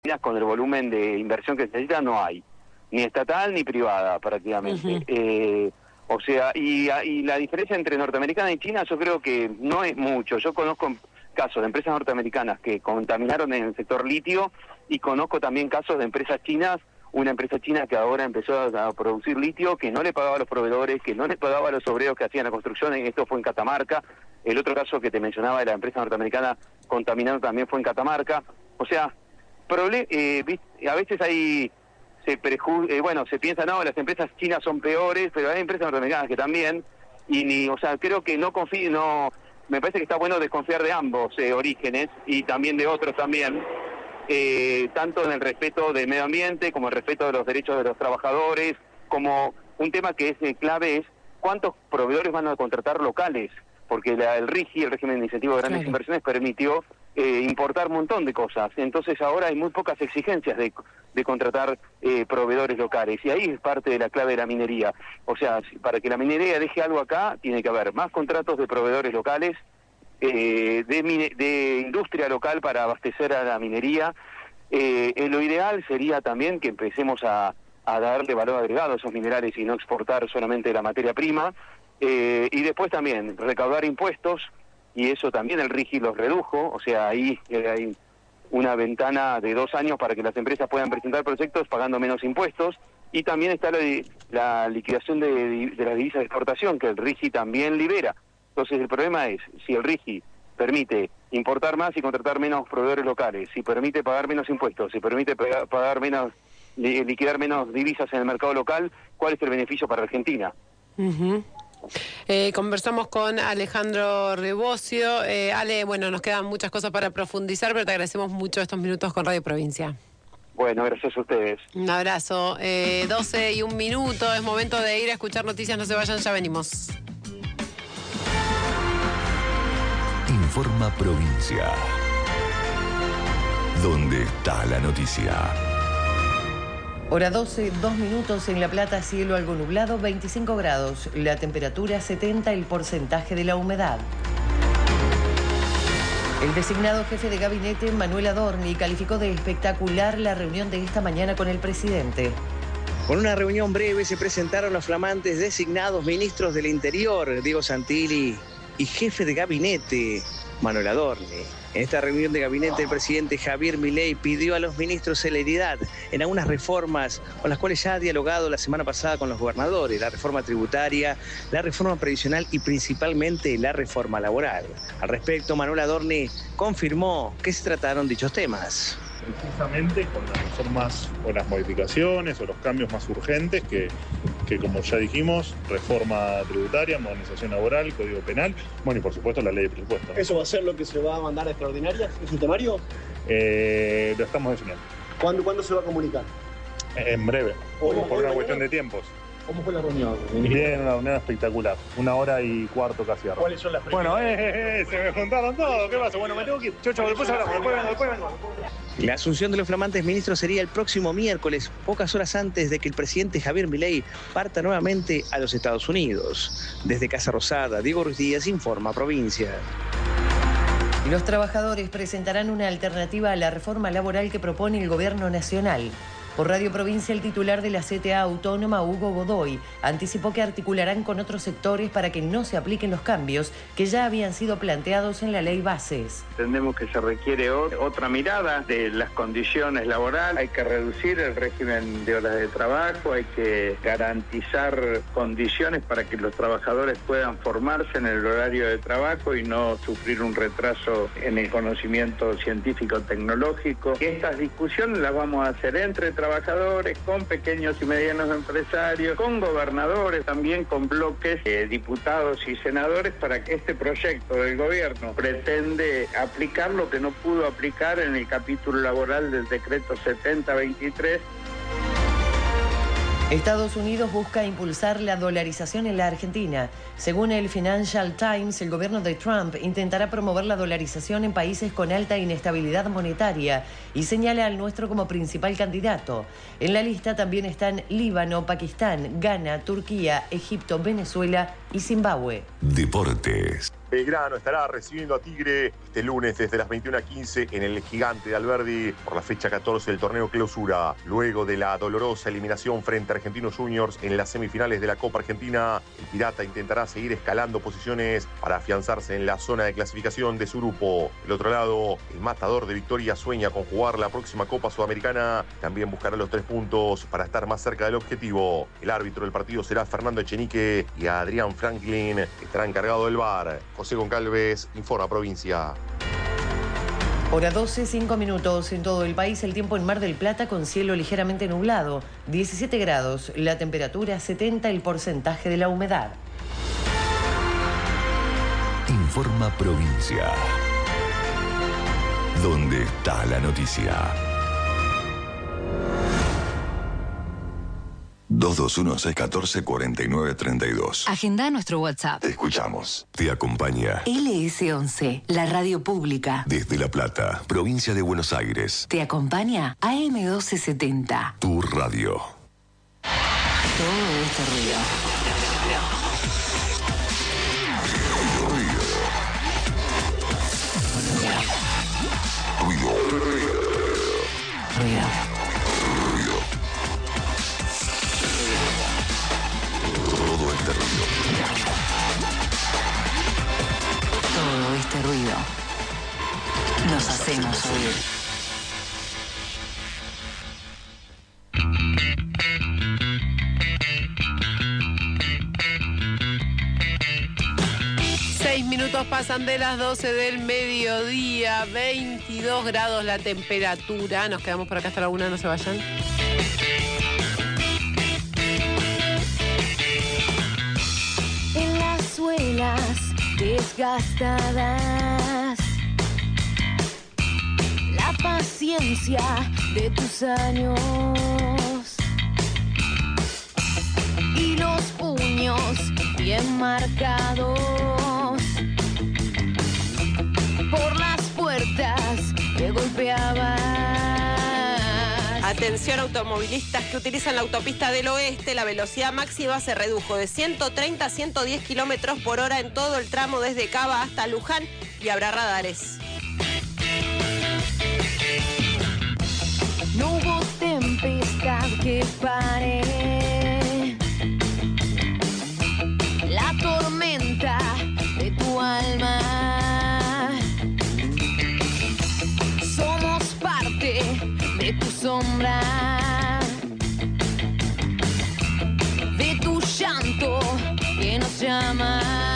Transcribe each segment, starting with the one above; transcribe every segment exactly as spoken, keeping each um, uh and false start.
con el volumen de inversión que necesita no hay, ni estatal ni privada prácticamente. Uh-huh. eh, o sea, y, y la diferencia entre norteamericana y China yo creo que no es mucho. Yo conozco casos de empresas norteamericanas que contaminaron en el sector litio y conozco también casos de empresas chinas, una empresa china que ahora empezó a producir litio, que no le pagaba a los proveedores, que no le pagaba a los obreros que hacían la construcción, y esto fue en Catamarca. El otro caso que te mencionaba de la empresa norteamericana contaminando también fue en Catamarca. O sea, proble- eh, a veces hay... se preju eh, bueno, se piensa, no, las empresas chinas son peores, pero hay empresas norteamericanas que también, y ni, o sea, creo que no confío, no, me parece que está bueno desconfiar de ambos eh, orígenes, y también de otros también, eh, tanto en el respeto del medio ambiente, como el respeto de los derechos de los trabajadores, como un tema que es eh, clave es cuántos proveedores van a contratar locales, porque la, el RIGI, el régimen de incentivo de grandes claro. inversiones, permitió eh, importar un montón de cosas. Entonces ahora hay muy pocas exigencias de, de contratar eh, proveedores locales, y ahí es parte de la clave de la minería. O sea, para que la minería deje algo acá, tiene que haber más contratos de proveedores locales, eh, de, mine de industria local para abastecer a la minería. Eh, eh, lo ideal sería también que empecemos a, a darle valor agregado a esos minerales y no exportar solamente la materia prima. Eh, y después también recaudar impuestos, y eso también el RIGI los redujo, o sea, ahí eh, hay una ventana de dos años para que las empresas puedan presentar proyectos pagando menos impuestos, y también está la, la liquidación de, de las divisas de exportación, que el RIGI también libera. Entonces el problema es, si el RIGI permite importar más y contratar menos proveedores locales, si permite pagar menos impuestos, si permite pagar, pagar menos, liquidar menos divisas en el mercado local, ¿cuál es el beneficio para Argentina? Uh-huh. Eh, conversamos con Alejandro Rebocio. Eh, Ale, bueno, nos quedan muchas cosas para profundizar, pero te agradecemos mucho estos minutos con Radio Provincia. Bueno, gracias a ustedes. Un abrazo. Eh, doce y un minuto, es momento de ir a escuchar noticias, no se vayan, ya venimos. Informa Provincia. ¿Dónde está la noticia? Hora doce, dos minutos en La Plata, cielo algo nublado, veinticinco grados, la temperatura setenta, el porcentaje de la humedad. El designado jefe de gabinete, Manuel Adorni, calificó de espectacular la reunión de esta mañana con el presidente. Con una reunión breve se presentaron los flamantes designados ministros del Interior, Diego Santilli, y jefe de gabinete, Manuel Adorni. En esta reunión de gabinete, el presidente Javier Milei pidió a los ministros celeridad en algunas reformas con las cuales ya ha dialogado la semana pasada con los gobernadores: la reforma tributaria, la reforma previsional y principalmente la reforma laboral. Al respecto, Manuel Adorni confirmó que se trataron dichos temas. Precisamente con las reformas o las modificaciones o los cambios más urgentes que, que como ya dijimos, reforma tributaria, modernización laboral, código penal, bueno, y por supuesto la ley de presupuesto. ¿Eso va a ser lo que se va a mandar a extraordinarias? ¿Es un temario? Eh, lo estamos definiendo. ¿Cuándo, ¿Cuándo se va a comunicar? En breve, por, por una cuestión de tiempos. ¿Cómo fue la reunión? Bien, una reunión espectacular. Una hora y cuarto casi. Ahora. ¿Cuáles son las primeras? Bueno, eh, eh, eh, se me juntaron todos. ¿Qué pasa? Bueno, me tengo que ir. Chocho, después hablamos. Después vengo, después vengo. La asunción de los flamantes ministros sería el próximo miércoles, pocas horas antes de que el presidente Javier Milei parta nuevamente a los Estados Unidos. Desde Casa Rosada, Diego Ruiz Díaz, Informa Provincia. Los trabajadores presentarán una alternativa a la reforma laboral que propone el gobierno nacional. Por Radio Provincia, el titular de la C T A Autónoma, Hugo Godoy, anticipó que articularán con otros sectores para que no se apliquen los cambios que ya habían sido planteados en la ley bases. Entendemos que se requiere otra mirada de las condiciones laborales, hay que reducir el régimen de horas de trabajo, hay que garantizar condiciones para que los trabajadores puedan formarse en el horario de trabajo y no sufrir un retraso en el conocimiento científico-tecnológico. Estas discusiones las vamos a hacer entre trabajadores, con pequeños y medianos empresarios, con gobernadores, también con bloques de diputados y senadores, para que este proyecto del gobierno pretende aplicar lo que no pudo aplicar en el capítulo laboral del decreto setenta veintitrés. Estados Unidos busca impulsar la dolarización en la Argentina. Según el Financial Times, el gobierno de Trump intentará promover la dolarización en países con alta inestabilidad monetaria y señala al nuestro como principal candidato. En la lista también están Líbano, Pakistán, Ghana, Turquía, Egipto, Venezuela y Zimbabue. Deportes. Belgrano estará recibiendo a Tigre este lunes desde las veintiuna quince en el Gigante de Alberdi por la fecha catorce del torneo Clausura. Luego de la dolorosa eliminación frente a Argentinos Juniors en las semifinales de la Copa Argentina, el Pirata intentará seguir escalando posiciones para afianzarse en la zona de clasificación de su grupo. Del otro lado, el matador de Victoria sueña con jugar la próxima Copa Sudamericana. También buscará los tres puntos para estar más cerca del objetivo. El árbitro del partido será Fernando Echenique y Adrián Franklin estará encargado del V A R. José Goncalves, Informa Provincia. Hora doce, cinco minutos. En todo el país, el tiempo en Mar del Plata con cielo ligeramente nublado. diecisiete grados, la temperatura setenta, el porcentaje de la humedad. Informa Provincia. ¿Dónde está la noticia? dos dos uno, seis uno cuatro, cuatro nueve tres dos. Agenda nuestro WhatsApp. Te escuchamos. Te acompaña L S once, la radio pública. desde La Plata, provincia de Buenos Aires. Te acompaña A M doce setenta. Tu radio. Todo este ruido. Ruido. Ruido. Todo este ruido. Todo este ruido. Nos hacemos oír. Seis minutos pasan de las doce del mediodía, veintidós grados la temperatura. Nos quedamos por acá hasta la una, no se vayan. En las suelas desgastadas, la paciencia de tus años y los puños bien marcados por las puertas que golpeabas. Atención automovilistas que utilizan la autopista del oeste, la velocidad máxima se redujo de ciento treinta a ciento diez kilómetros por hora en todo el tramo desde Cava hasta Luján y habrá radares. No hubo tempestad que pare la tormenta de tu alma. Somos parte de tu sombra, de tu llanto que nos llama.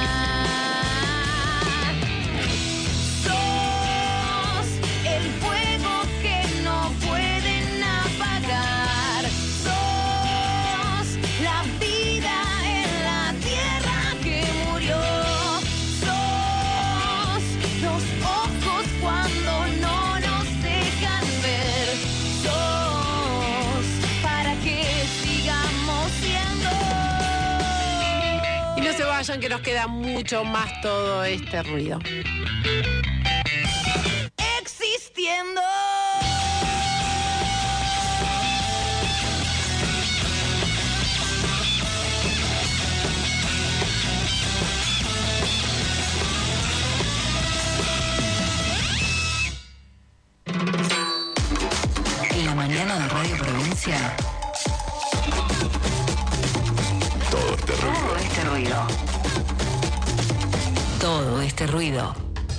Sos el fuego que no pueden apagar. Sos la vida en la tierra que murió. Sos los ojos cuando no nos dejan ver. Sos para que sigamos siendo. Y no se vayan, que nos queda mucho más todo este ruido. Existiendo. En la mañana de Radio Provincia. Todo este ruido. Todo este ruido. Todo este ruido.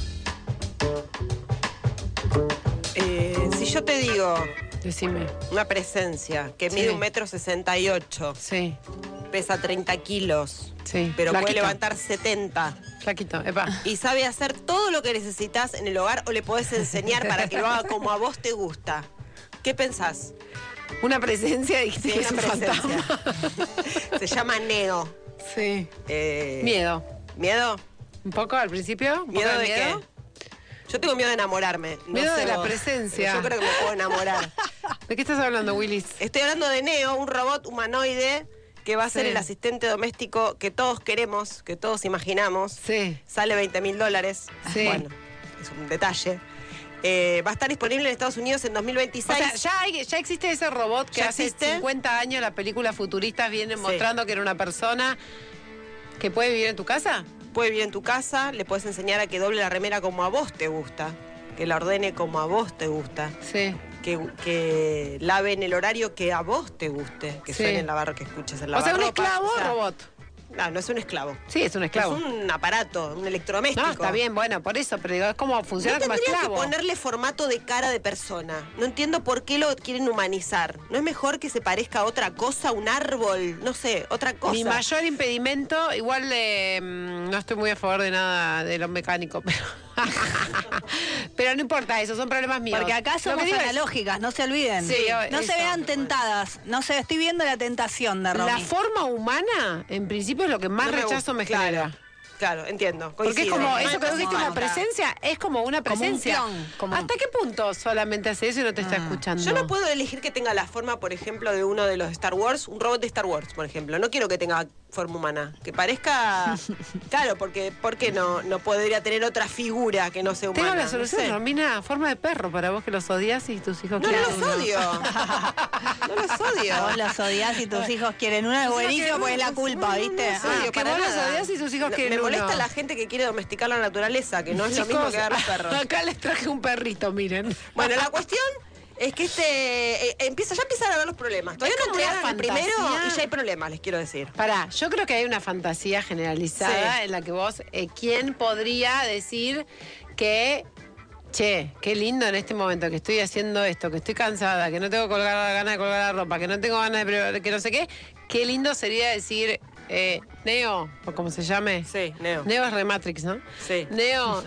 Eh, si yo te digo, decime, una presencia que Sí. mide un metro sesenta y ocho, sí, pesa treinta kilos, sí. pero puede Flaquito. levantar setenta. Flaquito, epa. Y sabe hacer todo lo que necesitas en el hogar o le podés enseñar para que lo haga como a vos te gusta. ¿Qué pensás? Una presencia, dijiste Sí, que es un una presencia. fantasma. Se llama Neo. Sí. Eh, Miedo. ¿Miedo? ¿Un poco al principio? ¿Un ¿Miedo poco de qué? Yo tengo miedo de enamorarme. No Miedo sé de la vos. presencia. Yo creo que me puedo enamorar. ¿De qué estás hablando, Willis? Estoy hablando de Neo, un robot humanoide que va a ser Sí. el asistente doméstico que todos queremos, que todos imaginamos. Sí. Sale veinte mil dólares. Sí. Bueno, es un detalle. Eh, va a estar disponible en Estados Unidos en dos mil O veintiséis. sea, ya, hay- ya existe ese robot que ¿Ya hace existe? cincuenta años las películas futuristas vienen Sí. mostrando que era una persona que puede vivir en tu casa. puede vivir en tu casa, le puedes enseñar a que doble la remera como a vos te gusta, que la ordene como a vos te gusta. Sí. Que, que lave en el horario que a vos te guste, que Sí. suene el lavar, que escuches el O sea, un lavarropa. esclavo o sea, robot. No, no es un esclavo. Sí, es un esclavo. Es un aparato, un electrodoméstico. No, está bien, bueno, por eso, pero digo, es como funciona No como tendría esclavo. que ponerle formato de cara de persona. No entiendo por qué lo quieren humanizar. ¿No es mejor que se parezca a otra cosa, un árbol? No sé, otra cosa. Mi mayor impedimento, igual eh, no estoy muy a favor de nada de lo mecánico, pero pero no importa eso, son problemas míos. Porque acá Lo somos que digo es- analógicas, no se olviden. Sí, no eso. se vean tentadas. No sé, estoy viendo la tentación de Romy. La forma humana, en principio, es lo que más No me rechazo gusta, me claro. genera. Claro, entiendo. Porque es coincido. como, No eso hay que vos dijiste, una persona. presencia, es como una Como un presencia. peón, como- ¿Hasta qué punto solamente hace eso y no te está escuchando? Yo no puedo elegir que tenga la forma, por ejemplo, de uno de los Star Wars, un robot de Star Wars, por ejemplo. No quiero que tenga forma humana. Que parezca. Claro, porque ¿por qué no, no podría tener otra figura que no sea humana? Tengo la No solución, sé. Romina, forma de perro para vos que los odias y tus hijos No, no quieren los uno. odio. No los odio. Vos los odias y tus hijos quieren una, es buenísimo porque es la culpa, ¿viste? No, no, no, Ah, odio que para vos los nada. odias y tus hijos No, quieren Me molesta uno. la gente que quiere domesticar la naturaleza, que no es lo Chicos, mismo que dar los perros. acá les traje un perrito, miren. Bueno, la cuestión es que este eh, empieza, ya empiezan a ver los problemas. Todavía Es no como una entregaron el primero fantasía. y ya hay problemas, les quiero decir. Pará, yo creo que hay una fantasía generalizada Sí. en la que vos, eh, ¿quién podría decir que, che, qué lindo en este momento que estoy haciendo esto, que estoy cansada, que no tengo colgar, ganas de colgar la ropa, que no tengo ganas de pre- que no sé qué, qué lindo sería decir, eh, Neo, o como se llame. Sí, Neo. Neo es Rematrix, ¿no? Sí. Neo,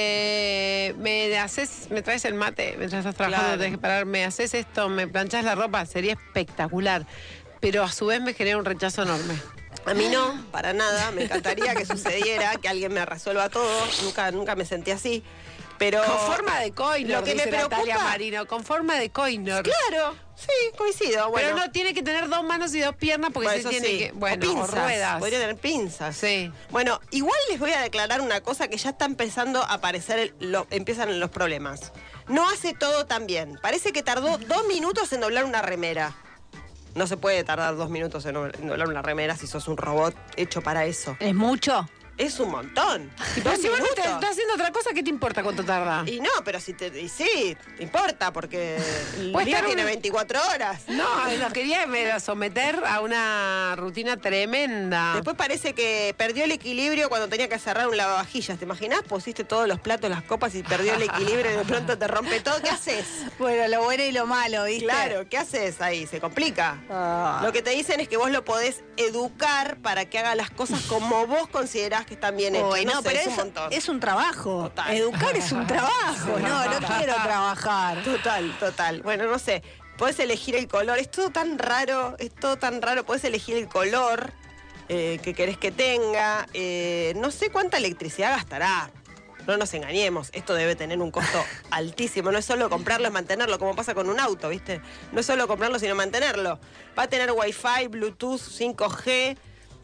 eh, me haces, me traes el mate mientras estás trabajando, Claro. tenés que parar, me haces esto, me planchás la ropa, sería espectacular. Pero a su vez me genera un rechazo enorme. A mí no, para nada. Me encantaría que sucediera, que alguien me resuelva todo. Nunca, nunca me sentí así. Pero Con forma de coinor, lo que me dice Natalia preocupa- Marino, con forma de coinor. Claro, sí, coincido. Bueno, Pero no tiene que tener dos manos y dos piernas porque Bueno, se eso tiene sí. que. Bueno, o o pinzas. ruedas. Podría tener pinzas. Sí. Bueno, igual les voy a declarar una cosa que ya está empezando a aparecer, el- lo- empiezan los problemas. No hace todo tan bien. Parece que tardó dos minutos en doblar una remera. No se puede tardar dos minutos en en doblar una remera si sos un robot hecho para eso. ¿Es mucho? Es un montón. Pero Dos si vos no te- minutos. estás haciendo otra cosa, ¿qué te importa cuánto tarda? Y no, pero si te. Y sí, te importa, porque el Puede día estar tiene un- veinticuatro horas. No, lo quería me- someter a una rutina tremenda. Después parece que perdió el equilibrio cuando tenía que cerrar un lavavajillas. ¿Te imaginás? Pusiste todos los platos, las copas y perdió el equilibrio y de pronto te rompe todo. ¿Qué haces? Bueno, lo bueno y lo malo, ¿viste? Claro, ¿qué haces ahí? Se complica. Ah. Lo que te dicen es que vos lo podés educar para que haga las cosas como vos considerás que están bien hechas. Uy, no, sé, pero es un eso montón. es un trabajo. Total. Educar es un trabajo. No, no quiero trabajar. Total, total. Bueno, no sé. Podés elegir el color. Es todo tan raro. Es todo tan raro. Podés elegir el color eh, que querés que tenga. Eh, no sé cuánta electricidad gastará. No nos engañemos. Esto debe tener un costo altísimo. No es solo comprarlo, es mantenerlo, como pasa con un auto, ¿viste? No es solo comprarlo, sino mantenerlo. Va a tener Wi-Fi, Bluetooth, cinco G.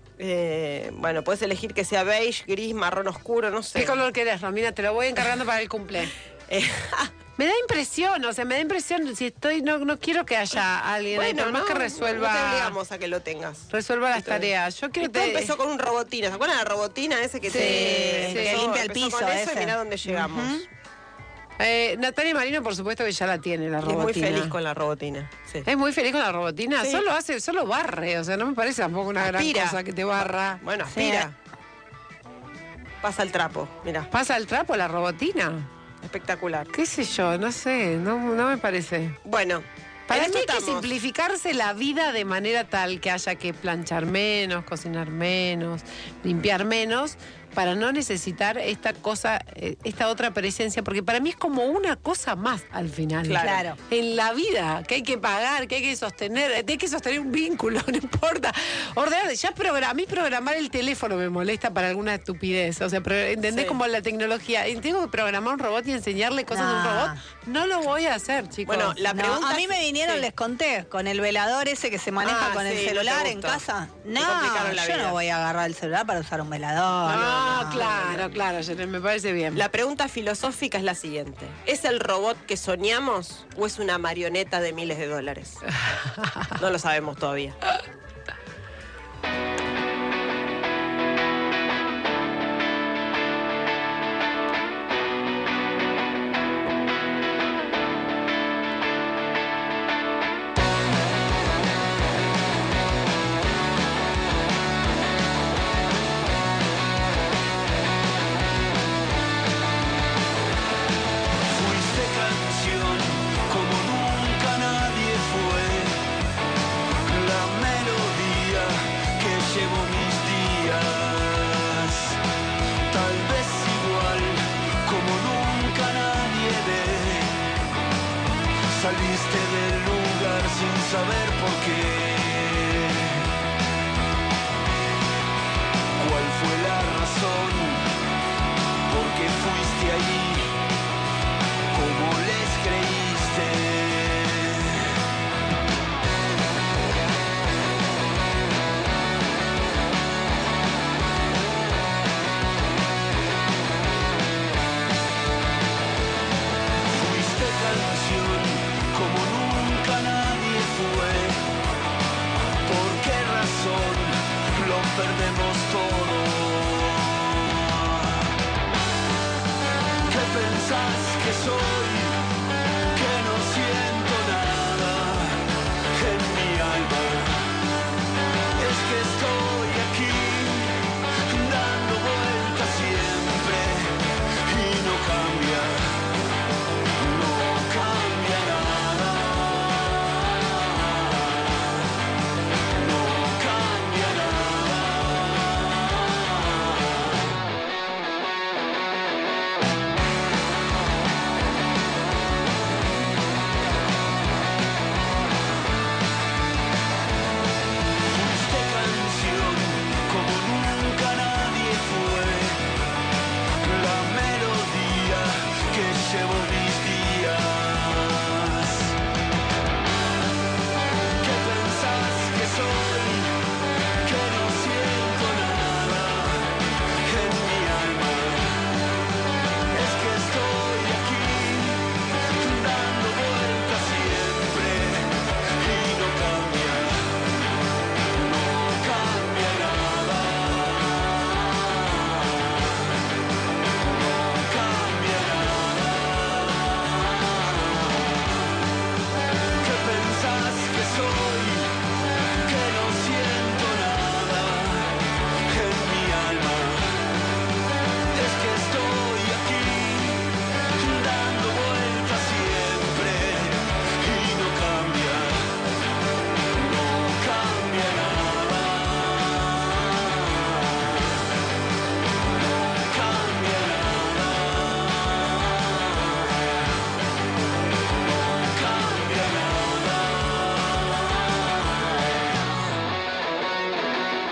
Eh, bueno, puedes elegir que sea beige, gris, marrón oscuro, no sé. ¿Qué color querés, Romina? Te lo voy encargando para el cumple. Eh, Me da impresión, o sea, me da impresión si estoy, no, no quiero que haya alguien ahí, bueno, por más no, que no te resuelva, obligamos a que lo tengas. resuelva las Esto es. tareas. Yo quiero Y todo te- empezó con un robotina. ¿Se acuerdan de la robotina ese que Sí, te sí. empezó- Que limpia el empezó piso, con eso ese. y mirá dónde llegamos. Ujú. Eh, Natalia Marino, por supuesto que ya la tiene, la Y es muy robotina. feliz con la robotina. Sí. Es muy feliz con la robotina. Sí. Solo hace, solo barre. O sea, no me parece tampoco una Aspira. gran cosa que te barra. Bueno, aspira. Pasa el trapo, mirá. Pasa el trapo la robotina. Espectacular. ¿Qué sé yo? No sé, no, no me parece. Bueno, Para en mí hay esto que estamos. simplificarse la vida de manera tal que haya que planchar menos, cocinar menos, limpiar menos, para no necesitar esta cosa, eh, esta otra presencia, porque para mí es como una cosa más al final. Claro. En la vida, que hay que pagar, que hay que sostener, hay que sostener un vínculo, no importa. Ordenar, ya program- a mí programar el teléfono me molesta para alguna estupidez. O sea, pro- ¿entendés Sí. como la tecnología? Y tengo que programar un robot y enseñarle cosas de un Nah. robot. No lo voy a hacer, chicos. Bueno, la No, pregunta a mí es- me vinieron, sí. les conté, con el velador ese que se maneja Ah, con sí, el no te celular en gustó. casa. Te No, complicaron la yo vida. no voy a agarrar el celular para usar un velador. No, claro, claro, Jenny, me parece bien. La pregunta filosófica es la siguiente. ¿Es el robot que soñamos o es una marioneta de miles de dólares? No lo sabemos todavía.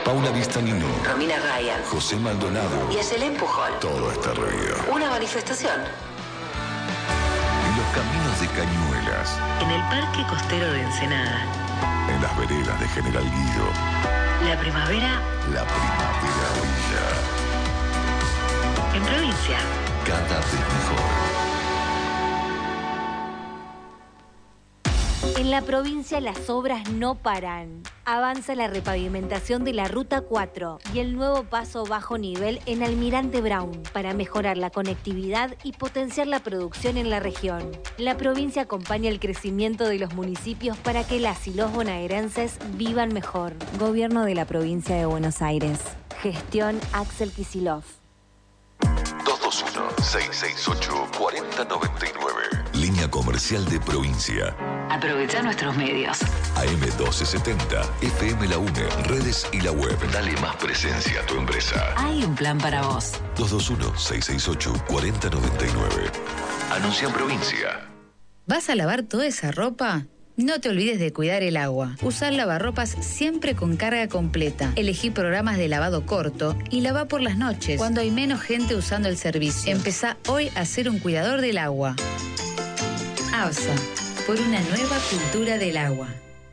Paula Vistanino, Romina Ryan José Maldonado y Ayelen Pujol. Todo está ruido. Una manifestación. En los caminos de Cañuelas, En el Parque Costero de Ensenada. en las veredas de General Guido, La primavera la primavera brilla. en provincia. Cada vez mejor. En la provincia las obras no paran. Avanza la repavimentación de la Ruta cuatro y el nuevo paso bajo nivel en Almirante Brown para mejorar la conectividad y potenciar la producción en la región. La provincia acompaña el crecimiento de los municipios para que las y los bonaerenses vivan mejor. Gobierno de la provincia de Buenos Aires. Gestión Axel Kicillof. dos dos uno, seis seis ocho, cuatro cero nueve nueve. Línea comercial de provincia. Aprovecha nuestros medios. A M doce setenta, F M La UNE, redes y la web. Dale más presencia a tu empresa. Hay un plan para vos. dos dos uno, seis seis ocho, cuatro cero nueve nueve. Anuncia en provincia. ¿Vas a lavar toda esa ropa? No te olvides de cuidar el agua. Usar lavarropas siempre con carga completa. Elegí programas de lavado corto y lava por las noches, cuando hay menos gente usando el servicio. Empezá hoy a ser un cuidador del agua. ABSA, por una nueva cultura del agua.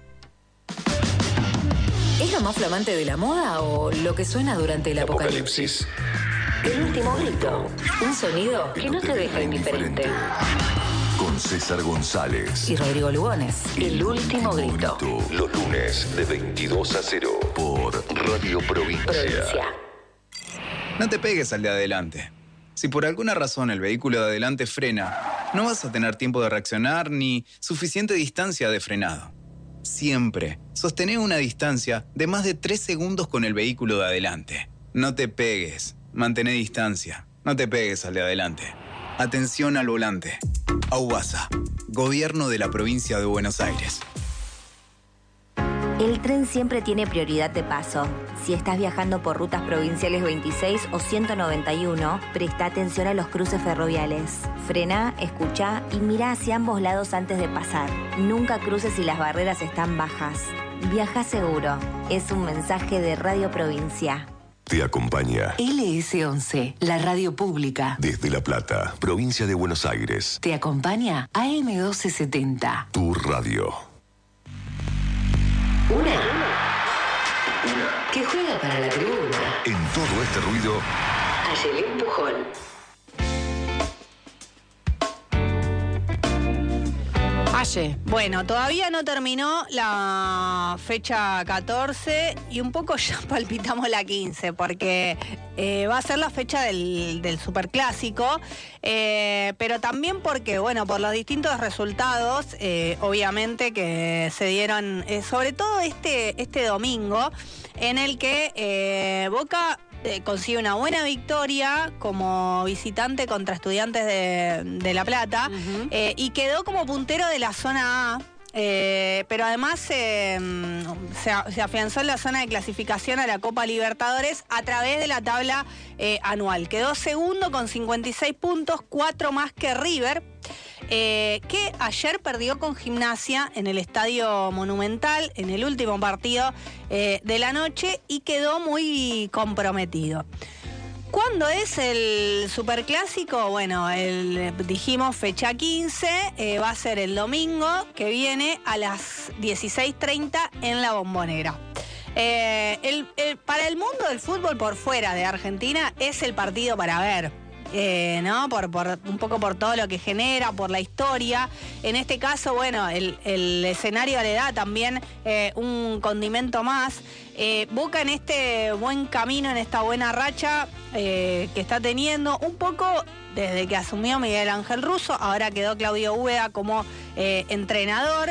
¿Es lo más flamante de la moda o lo que suena durante el apocalipsis? El último grito. Un sonido que no te deja indiferente. Con César González Y Rodrigo Lugones. El último grito. Los lunes de veintidós a cero por Radio Provincia. Provincia. No te pegues al de adelante. Si por alguna razón el vehículo de adelante frena, no vas a tener tiempo de reaccionar ni suficiente distancia de frenado. Siempre sostené una distancia de más de tres segundos con el vehículo de adelante. No te pegues, mantén distancia. No te pegues al de adelante. Atención al volante. AUBASA, Gobierno de la Provincia de Buenos Aires. El tren siempre tiene prioridad de paso. Si estás viajando por rutas provinciales veintiséis o ciento noventa y uno, presta atención a los cruces ferroviales. Frena, escucha y mira hacia ambos lados antes de pasar. Nunca cruces si las barreras están bajas. Viaja seguro. Es un mensaje de Radio Provincia. Te acompaña L S once, la radio pública. desde La Plata, provincia de Buenos Aires. Te acompaña A M doce setenta. Tu radio. Una que juega para la tribuna. En todo este ruido, Ayelen Pujol. Aye. Bueno, todavía no terminó la fecha catorce y un poco ya palpitamos la quince porque eh, va a ser la fecha del, del superclásico, eh, pero también porque, bueno, por los distintos resultados, eh, obviamente que se dieron, eh, sobre todo este, este domingo, en el que eh, Boca eh, consigue una buena victoria como visitante contra Estudiantes de, de La Plata, uh-huh. eh, y quedó como puntero de la zona A. Eh, pero además eh, se, se afianzó en la zona de clasificación a la Copa Libertadores a través de la tabla eh, anual. Quedó segundo con cincuenta y seis puntos, cuatro más que River, eh, que ayer perdió con Gimnasia en el Estadio Monumental en el último partido eh, de la noche y quedó muy comprometido. ¿Cuándo es el superclásico? Bueno, el, dijimos fecha quince, eh, va a ser el domingo que viene a las dieciséis treinta en La Bombonera. Eh, el, el, para el mundo del fútbol por fuera de Argentina es el partido para ver. Eh, ¿no? Por, por, un poco por todo lo que genera, por la historia. En este caso, bueno, el, el escenario le da también eh, un condimento más. Eh, Boca en este buen camino, en esta buena racha eh, que está teniendo, un poco desde que asumió Miguel Ángel Russo, ahora quedó Claudio Úbeda como eh, entrenador.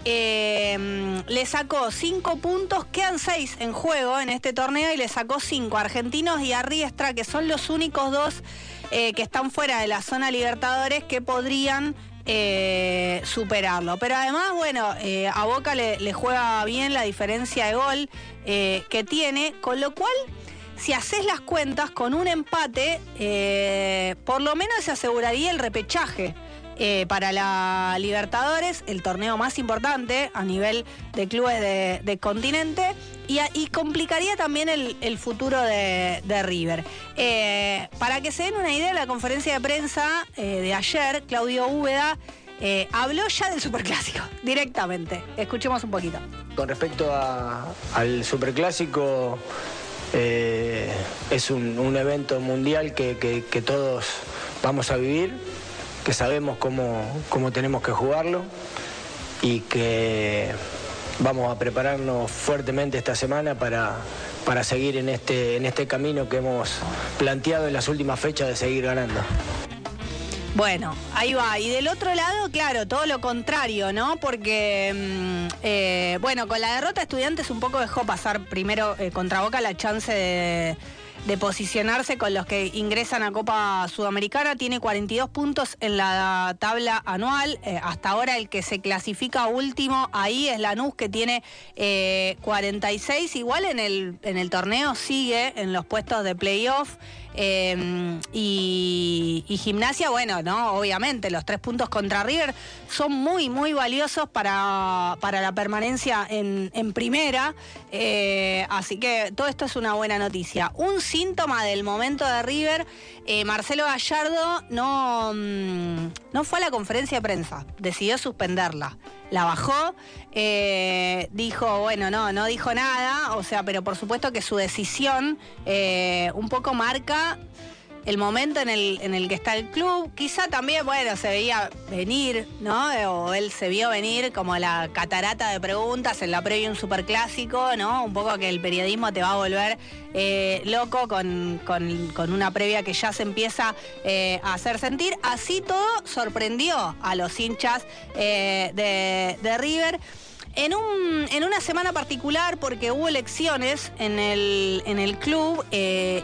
Eh, le sacó cinco puntos, quedan seis en juego en este torneo y le sacó cinco a Argentinos y a Riestra, que son los únicos dos eh, que están fuera de la zona Libertadores que podrían eh, superarlo. Pero además, bueno, eh, a Boca le, le juega bien la diferencia de gol eh, que tiene, con lo cual, si haces las cuentas, con un empate, eh, por lo menos se aseguraría el repechaje. Eh, para la Libertadores, el torneo más importante a nivel de clubes de, de continente, y, y complicaría también el, el futuro de, de River. Eh, para que se den una idea, la conferencia de prensa eh, de ayer, Claudio Úbeda eh, habló ya del Superclásico, directamente. Escuchemos un poquito. Con respecto a, al Superclásico, eh, es un, un evento mundial que, que, que todos vamos a vivir, que sabemos cómo, cómo tenemos que jugarlo y que vamos a prepararnos fuertemente esta semana para, para seguir en este, en este camino que hemos planteado en las últimas fechas de seguir ganando. Bueno, ahí va. Y del otro lado, claro, todo lo contrario, ¿no? Porque, mmm, eh, bueno, con la derrota Estudiantes un poco dejó pasar primero eh, contra Boca la chance de, de posicionarse con los que ingresan a Copa Sudamericana. Tiene cuarenta y dos puntos en la tabla anual. Eh, hasta ahora el que se clasifica último ahí es Lanús, que tiene eh, cuarenta y seis. Igual en el, en el torneo sigue en los puestos de playoff. Eh, y, y Gimnasia, bueno, no, obviamente los tres puntos contra River son muy, muy valiosos para, para la permanencia en, en primera, eh, así que todo esto es una buena noticia. Un síntoma del momento de River, eh, Marcelo Gallardo no, no fue a la conferencia de prensa, decidió suspenderla. La bajó, eh, dijo, bueno, no, no dijo nada, o sea, pero por supuesto que su decisión eh, un poco marca el momento en el, en el que está el club. Quizá también, bueno, se veía venir, ¿no? O él se vio venir como la catarata de preguntas en la previa de un superclásico, ¿no? Un poco que el periodismo te va a volver eh, loco con, con, con una previa que ya se empieza eh, a hacer sentir. Así todo sorprendió a los hinchas eh, de, de River. En, un, en una semana particular, porque hubo elecciones en el, en el club eh,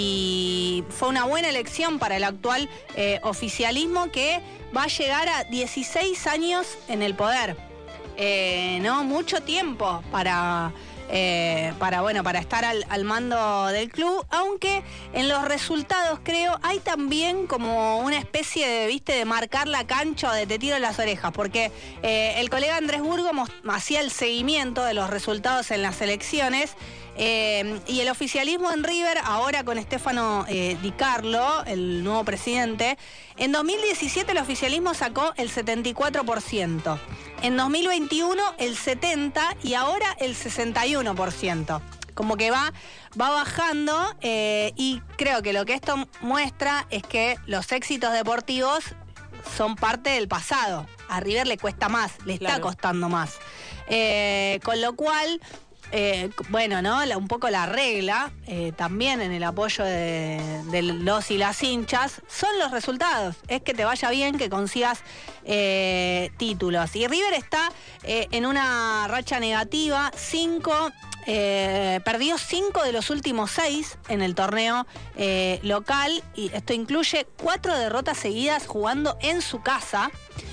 y fue una buena elección para el actual eh, oficialismo, que va a llegar a dieciséis años en el poder. Eh, no mucho tiempo para... Eh, para bueno para estar al, al mando del club, aunque en los resultados creo hay también como una especie de, viste, de marcar la cancha o de te tiro en las orejas, porque eh, el colega Andrés Burgo hacía el seguimiento de los resultados en las elecciones. Eh, y el oficialismo en River, ahora con Stefano eh, Di Carlo, el nuevo presidente, en dos mil diecisiete el oficialismo sacó el setenta y cuatro por ciento, en dos mil veintiuno el setenta por ciento y ahora el sesenta y uno por ciento. Como que va, va bajando eh, y creo que lo que esto muestra es que los éxitos deportivos son parte del pasado. A River le cuesta más, le está claro. costando más. Eh, con lo cual... Eh, bueno, ¿no? La, un poco la regla, eh, también en el apoyo de, de los y las hinchas, son los resultados. Es que te vaya bien, que consigas eh, títulos. Y River está eh, en una racha negativa, cinco... Eh, perdió cinco de los últimos seis en el torneo eh, local, y esto incluye cuatro derrotas seguidas jugando en su casa.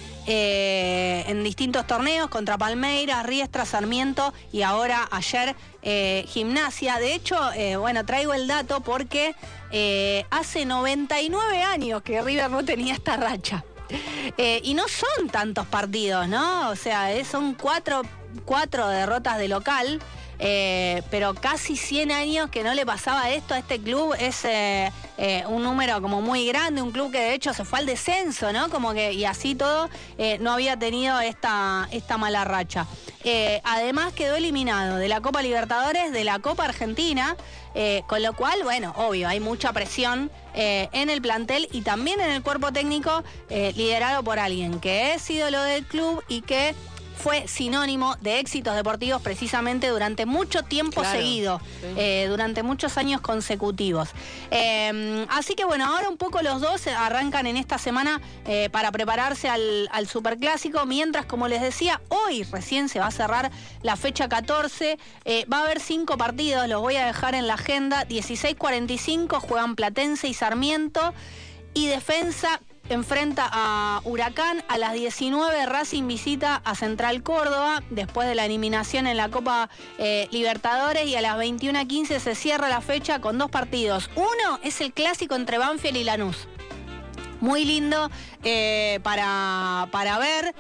Eh, en distintos torneos contra Palmeiras, Riestra, Sarmiento y ahora ayer eh, Gimnasia. De hecho, eh, bueno, traigo el dato porque eh, hace noventa y nueve años que River no tenía esta racha. Eh, y no son tantos partidos, ¿no? O sea, eh, son cuatro, cuatro derrotas de local. Eh, pero casi cien años que no le pasaba esto a este club. Es eh, eh, un número como muy grande, un club que de hecho se fue al descenso, ¿no? Como que, y así todo, eh, no había tenido esta, esta mala racha. Eh, además quedó eliminado de la Copa Libertadores, de la Copa Argentina, eh, con lo cual, bueno, obvio, hay mucha presión eh, en el plantel y también en el cuerpo técnico, eh, liderado por alguien que es ídolo del club y que fue sinónimo de éxitos deportivos precisamente durante mucho tiempo claro, seguido, sí. eh, durante muchos años consecutivos. Eh, así que bueno, ahora un poco los dos arrancan en esta semana eh, para prepararse al, al Superclásico, mientras, como les decía, hoy recién se va a cerrar la fecha catorce, eh, va a haber cinco partidos, los voy a dejar en la agenda. Dieciséis cuarenta y cinco juegan Platense y Sarmiento, y Defensa enfrenta a Huracán. A las diecinueve Racing visita a Central Córdoba después de la eliminación en la Copa eh, Libertadores, y a las veintiuna quince se cierra la fecha con dos partidos. Uno es el clásico entre Banfield y Lanús. Muy lindo eh, para, para ver.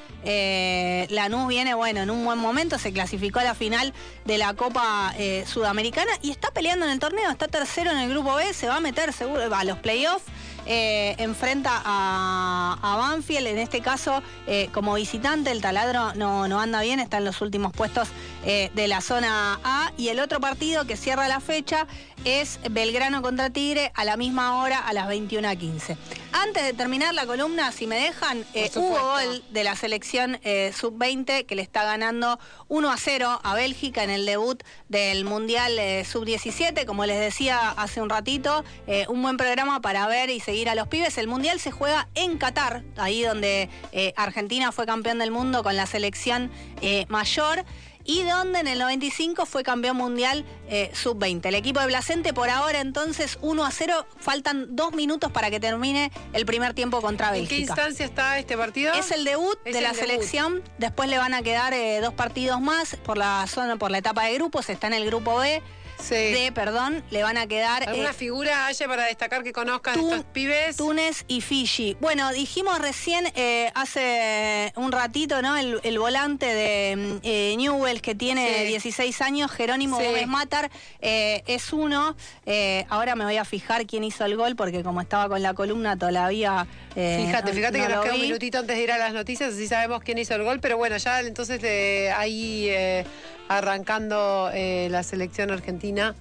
Eh, Lanús viene, bueno, en un buen momento, se clasificó a la final de la Copa eh, Sudamericana y está peleando en el torneo, está tercero en el grupo B, se va a meter seguro a los playoffs. Eh, enfrenta a, a Banfield, en este caso eh, como visitante. El Taladro no, no anda bien, está en los últimos puestos eh, de la zona A. Y el otro partido que cierra la fecha es Belgrano contra Tigre a la misma hora, a las veintiuna quince. Antes de terminar la columna, si me dejan, eh, hubo gol de la selección eh, sub veinte que le está ganando uno a cero a Bélgica en el debut del Mundial eh, sub diecisiete. Como les decía hace un ratito, eh, un buen programa para ver y seguir a los pibes. El Mundial se juega en Qatar, ahí donde eh, Argentina fue campeón del mundo con la selección eh, mayor. Y donde en el noventa y cinco fue campeón mundial eh, sub veinte. El equipo de Blasente por ahora entonces uno a cero, faltan dos minutos para que termine el primer tiempo contra Bélgica. ¿En qué instancia está este partido? Es el debut es de el la debut. selección, después le van a quedar eh, dos partidos más por la zona, por la etapa de grupos, está en el grupo B. Sí. De, perdón, le van a quedar... ¿Alguna eh, figura haya para destacar que conozcan Tun- estos pibes? Túnez y Fiji. Bueno, dijimos recién, eh, hace un ratito, ¿no? El, el volante de eh, Newell's que tiene Sí. dieciséis años, Jerónimo Sí. Gómez Matar, eh, es uno. Eh, ahora me voy a fijar quién hizo el gol, porque como estaba con la columna todavía... eh, Fíjate, no- fíjate no que nos lo queda un vi. minutito antes de ir a las noticias, así sabemos quién hizo el gol, pero bueno, ya entonces eh, ahí eh, arrancando eh, la selección argentina.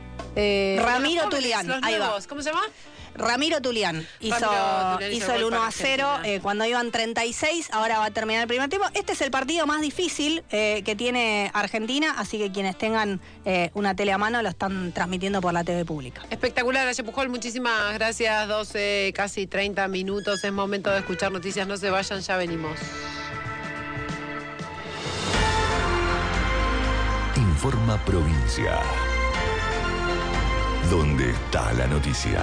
Eh, Ramiro los jóvenes, Tulián, los ahí va. nuevos, ¿cómo se llama? Ramiro Tulián hizo, Ramiro Tulián hizo hizo el el gol uno para a cero Argentina. eh, cuando iban treinta y seis, ahora va a terminar el primer tiempo. Este es el partido más difícil eh, que tiene Argentina, así que quienes tengan eh, una tele a mano lo están transmitiendo por la T V pública. Espectacular, Aye Pujol, muchísimas gracias. doce, casi treinta minutos, es momento de escuchar noticias, no se vayan, ya venimos. Informa Provincia. ¿Dónde está la noticia?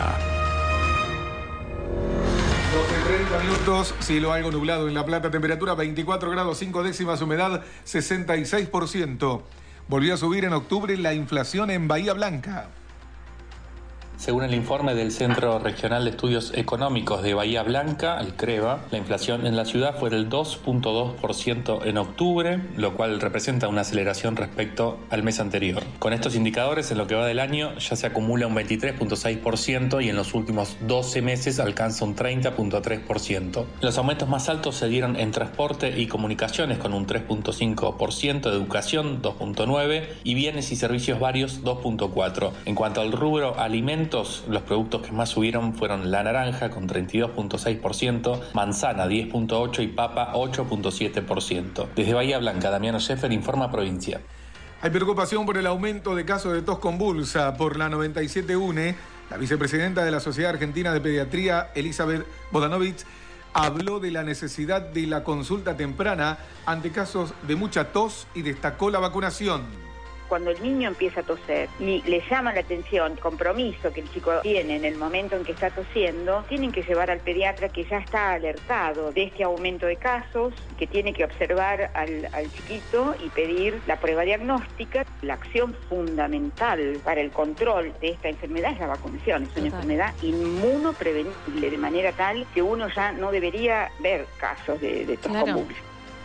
doce treinta minutos, cielo algo nublado en La Plata, temperatura veinticuatro grados cinco décimas, humedad sesenta y seis por ciento. Volvió a subir en octubre la inflación en Bahía Blanca. Según el informe del Centro Regional de Estudios Económicos de Bahía Blanca, el CREBA, la inflación en la ciudad fue del dos punto dos por ciento en octubre, lo cual representa una aceleración respecto al mes anterior. Con estos indicadores, en lo que va del año, ya se acumula un veintitrés punto seis por ciento y en los últimos doce meses alcanza un treinta punto tres por ciento. Los aumentos más altos se dieron en transporte y comunicaciones, con un tres punto cinco por ciento, educación dos punto nueve por ciento y bienes y servicios varios dos punto cuatro por ciento. En cuanto al rubro alimentos, los productos que más subieron fueron la naranja con treinta y dos punto seis por ciento, manzana diez punto ocho por ciento y papa ocho punto siete por ciento. Desde Bahía Blanca, Damiano Scheffer, Informa Provincia. Hay preocupación por el aumento de casos de tos convulsa por la noventa y siete U N E. La vicepresidenta de la Sociedad Argentina de Pediatría, Elizabeth Bodanovich, habló de la necesidad de la consulta temprana ante casos de mucha tos y destacó la vacunación. Cuando el niño empieza a toser y le llama la atención, el compromiso que el chico tiene en el momento en que está tosiendo, tienen que llevar al pediatra que ya está alertado de este aumento de casos, que tiene que observar al, al chiquito y pedir la prueba diagnóstica. La acción fundamental para el control de esta enfermedad es la vacunación. Es una Total. enfermedad inmunoprevenible, de manera tal que uno ya no debería ver casos de, de tos Claro. convulsa.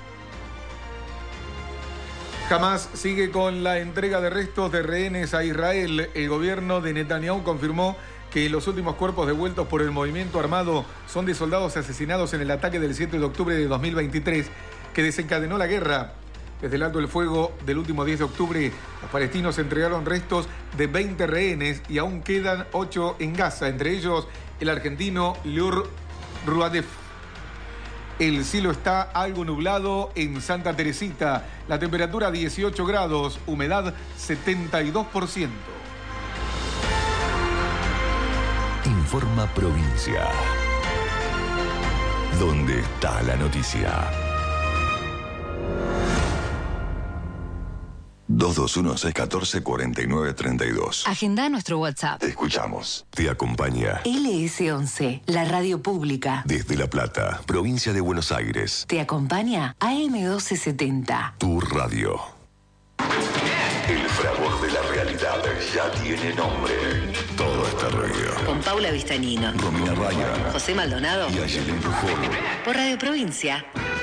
Hamas sigue con la entrega de restos de rehenes a Israel. El gobierno de Netanyahu confirmó que los últimos cuerpos devueltos por el movimiento armado son de soldados asesinados en el ataque del siete de octubre de dos mil veintitrés, que desencadenó la guerra. Desde el alto el fuego del último diez de octubre, los palestinos entregaron restos de veinte rehenes y aún quedan ocho en Gaza, entre ellos el argentino Lior Ruadef. El cielo está algo nublado en Santa Teresita. La temperatura dieciocho grados, humedad setenta y dos por ciento. Informa Provincia. ¿Dónde está la noticia? dos dos uno, seis uno cuatro, cuatro nueve tres dos. Agenda nuestro WhatsApp. Te escuchamos. Te acompaña L S once, la radio pública. desde La Plata, provincia de Buenos Aires. Te acompaña A M doce setenta. Tu radio. El fragor de la realidad ya tiene nombre. Todo está radio. Con Paula Vistañino, Romina Ryan, José Maldonado y Ayelen Rufolo. por Radio Provincia.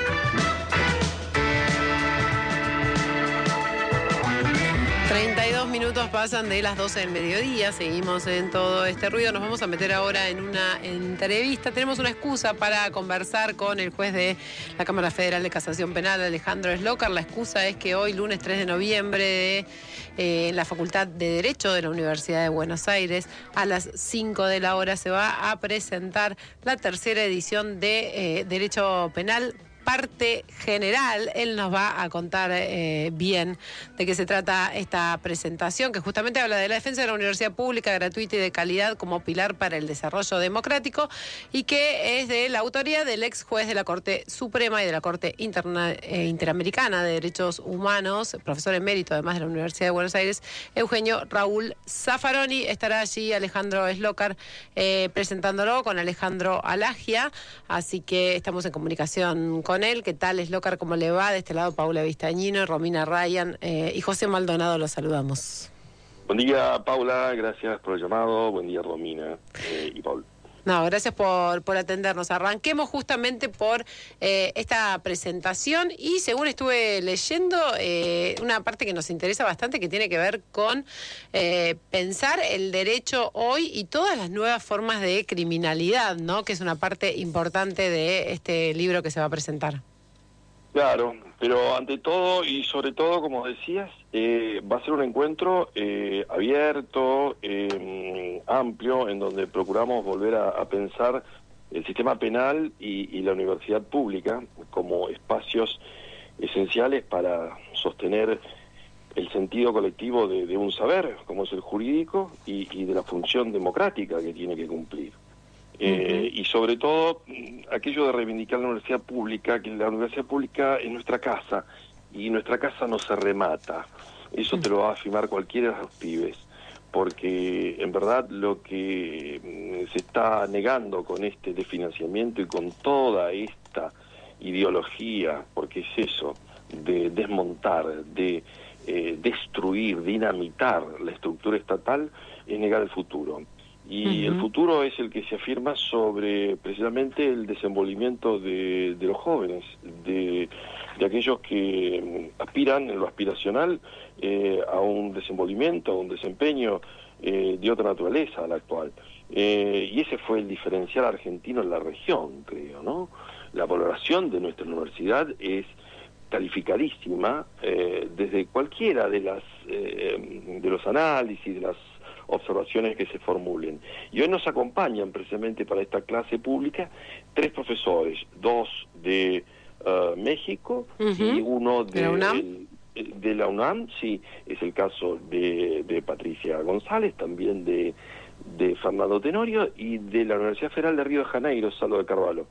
treinta y dos minutos pasan de las doce del mediodía, seguimos en todo este ruido, nos vamos a meter ahora en una entrevista. Tenemos una excusa para conversar con el juez de la Cámara Federal de Casación Penal, Alejandro Slokar. La excusa es que hoy, lunes tres de noviembre, en eh, la Facultad de Derecho de la Universidad de Buenos Aires, a las cinco de la hora se va a presentar la tercera edición de eh, Derecho Penal, parte general. Él nos va a contar eh, bien de qué se trata esta presentación, que justamente habla de la defensa de la universidad pública, gratuita y de calidad como pilar para el desarrollo democrático, y que es de la autoría del ex juez de la Corte Suprema y de la Corte Interna, eh, Interamericana de Derechos Humanos, profesor emérito además de la Universidad de Buenos Aires, Eugenio Raúl Zaffaroni. Estará allí Alejandro Slokar eh, presentándolo con Alejandro Alagia, así que estamos en comunicación con con él. ¿Qué tal, Slokar? ¿Cómo le va? De este lado, Paula Vistañino, Romina Ryan eh, y José Maldonado, los saludamos. Buen día, Paula, gracias por el llamado. Buen día, Romina eh, y Paula. No, gracias por, por atendernos. Arranquemos justamente por eh, esta presentación y, según estuve leyendo, eh, una parte que nos interesa bastante, que tiene que ver con eh, pensar el derecho hoy y todas las nuevas formas de criminalidad, ¿no? Que es una parte importante de este libro que se va a presentar. Claro, pero ante todo y sobre todo, como decías, eh, va a ser un encuentro eh, abierto, eh, amplio, en donde procuramos volver a, a pensar el sistema penal y, y la universidad pública como espacios esenciales para sostener el sentido colectivo de, de un saber, como es el jurídico, y, y de la función democrática que tiene que cumplir. Eh, uh-huh. Y sobre todo aquello de reivindicar la universidad pública, que la universidad pública es nuestra casa y nuestra casa no se remata. Eso uh-huh. te lo va a afirmar cualquiera de los pibes, porque en verdad lo que se está negando con este desfinanciamiento y con toda esta ideología, porque es eso, de desmontar, de eh, destruir, dinamitar la estructura estatal, es negar el futuro. Y uh-huh. el futuro es el que se afirma sobre precisamente el desenvolvimiento de, de los jóvenes, de, de aquellos que aspiran en lo aspiracional eh, a un desenvolvimiento, a un desempeño eh, de otra naturaleza a la actual. Eh, y ese fue el diferencial argentino en la región, creo, ¿no? La valoración de nuestra universidad es calificadísima eh, desde cualquiera de las eh, de los análisis, de las observaciones que se formulen. Y hoy nos acompañan precisamente para esta clase pública tres profesores, dos de uh, México uh-huh. y uno de, ¿De la UNAM? El, de la UNAM, sí, es el caso de, de Patricia González, también de, de Fernando Tenorio, y de la Universidad Federal de Río de Janeiro, Salvo de Carvalho.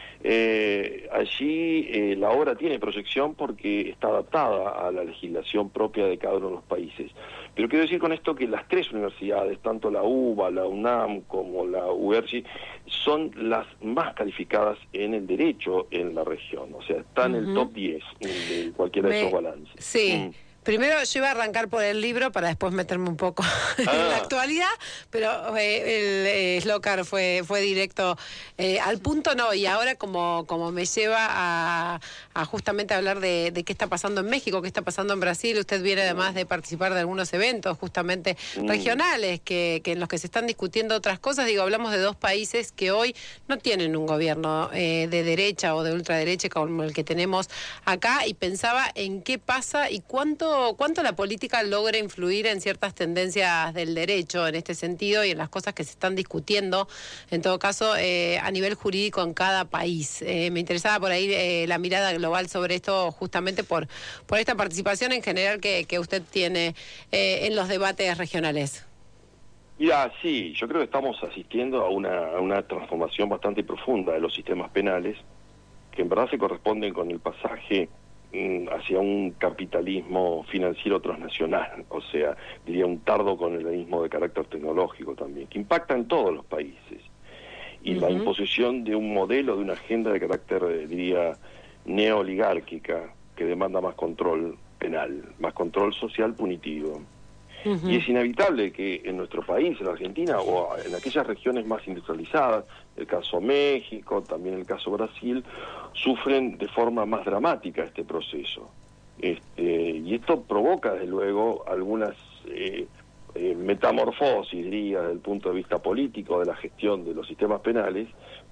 Eh, allí eh, la obra tiene proyección porque está adaptada a la legislación propia de cada uno de los países. Pero quiero decir con esto que las tres universidades, tanto la UBA, la UNAM como la U E R J I, son las más calificadas en el derecho en la región. O sea, están uh-huh. en el top diez de cualquiera Me... de esos balances. Sí. Mm. Primero yo iba a arrancar por el libro para después meterme un poco ah. en la actualidad, pero eh, el eh, Slokar fue fue directo eh, al punto, no, y ahora como como me lleva a, a justamente hablar de, de qué está pasando en México, qué está pasando en Brasil. Usted viene además de participar de algunos eventos justamente mm. regionales que, que en los que se están discutiendo otras cosas. Digo, hablamos de dos países que hoy no tienen un gobierno eh, de derecha o de ultraderecha como el que tenemos acá, y pensaba en qué pasa y cuánto cuánto la política logra influir en ciertas tendencias del derecho en este sentido y en las cosas que se están discutiendo, en todo caso, eh, a nivel jurídico en cada país. Eh, me interesaba por ahí eh, la mirada global sobre esto, justamente por, por esta participación en general que, que usted tiene eh, en los debates regionales. Mira, sí, yo creo que estamos asistiendo a una, a una transformación bastante profunda de los sistemas penales, que en verdad se corresponden con el pasaje hacia un capitalismo financiero transnacional, o sea, diría un tardo colonialismo de carácter tecnológico también, que impacta en todos los países. Y uh-huh. la imposición de un modelo, de una agenda de carácter, diría, neoligárquica, que demanda más control, penal, más control social punitivo. Uh-huh. Y es inevitable que en nuestro país, en la Argentina, o en aquellas regiones más industrializadas, el caso México, también el caso Brasil, sufren de forma más dramática este proceso. Este, y esto provoca, desde luego, algunas eh, eh, metamorfosis, diría, desde el punto de vista político de la gestión de los sistemas penales,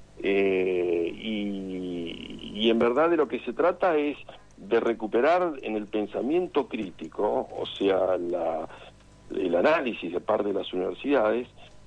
eh, y, y en verdad de lo que se trata es de recuperar en el pensamiento crítico, o sea, la, el análisis de parte de las universidades,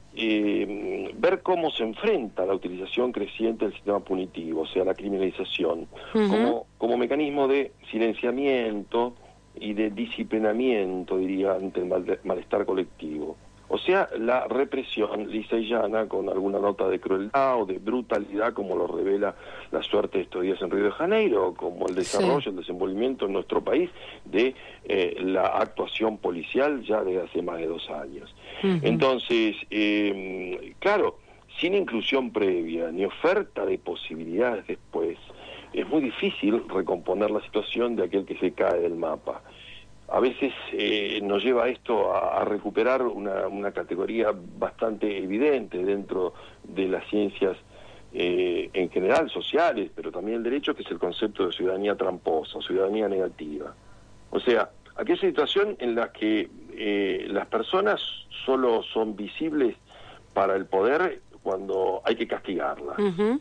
eh, ver cómo se enfrenta la utilización creciente del sistema punitivo, o sea, la criminalización, uh-huh. como, como mecanismo de silenciamiento y de disciplinamiento, diría, ante el mal, malestar colectivo. O sea, la represión lisa y llana, con alguna nota de crueldad o de brutalidad, como lo revela la suerte de estos días en Río de Janeiro, como el desarrollo, sí. el desenvolvimiento en nuestro país de eh, la actuación policial ya desde hace más de dos años. Uh-huh. Entonces, eh, claro, sin inclusión previa ni oferta de posibilidades después, es muy difícil recomponer la situación de aquel que se cae del mapa. A veces eh, nos lleva esto a, a recuperar una, una categoría bastante evidente dentro de las ciencias eh, en general, sociales, pero también el derecho, que es el concepto de ciudadanía tramposa, ciudadanía negativa. O sea, aquella situación en la que eh, las personas solo son visibles para el poder cuando hay que castigarlas. Uh-huh.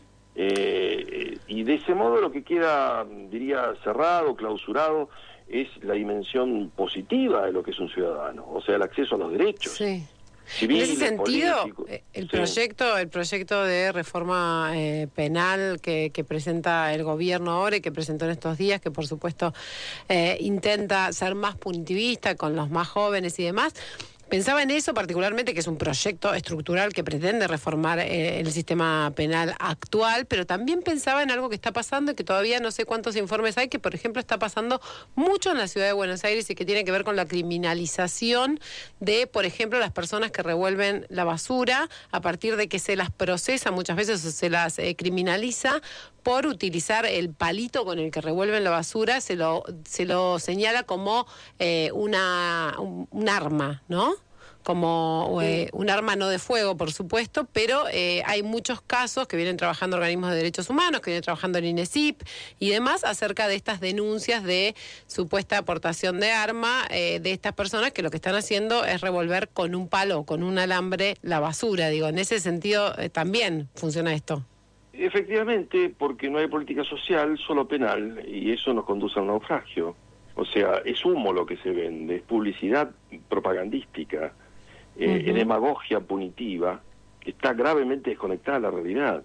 eh, y de ese modo lo que queda, diría, cerrado, clausurado, es la dimensión positiva de lo que es un ciudadano, o sea, el acceso a los derechos. Sí. Civiles, en ese sentido, políticos. el Sí. proyecto, el proyecto de reforma eh, penal que, que presenta el gobierno ahora y que presentó en estos días, que por supuesto eh, intenta ser más punitivista con los más jóvenes y demás. Pensaba en eso particularmente, que es un proyecto estructural que pretende reformar eh, el sistema penal actual, pero también pensaba en algo que está pasando y que todavía no sé cuántos informes hay, que por ejemplo está pasando mucho en la ciudad de Buenos Aires y que tiene que ver con la criminalización de, por ejemplo, las personas que revuelven la basura a partir de que se las procesa muchas veces o se las eh, criminaliza por utilizar el palito con el que revuelven la basura, se lo, se lo señala como eh, una, un, un arma, ¿no? Como eh, un arma no de fuego, por supuesto, pero eh, hay muchos casos que vienen trabajando organismos de derechos humanos, que vienen trabajando en INESIP y demás, acerca de estas denuncias de supuesta aportación de arma eh, de estas personas que lo que están haciendo es revolver con un palo o con un alambre la basura. Digo, en ese sentido eh, también funciona esto. Efectivamente, porque no hay política social, solo penal, y eso nos conduce al naufragio. O sea, es humo lo que se vende, es publicidad propagandística, eh, uh-huh. es demagogia punitiva, que está gravemente desconectada de la realidad.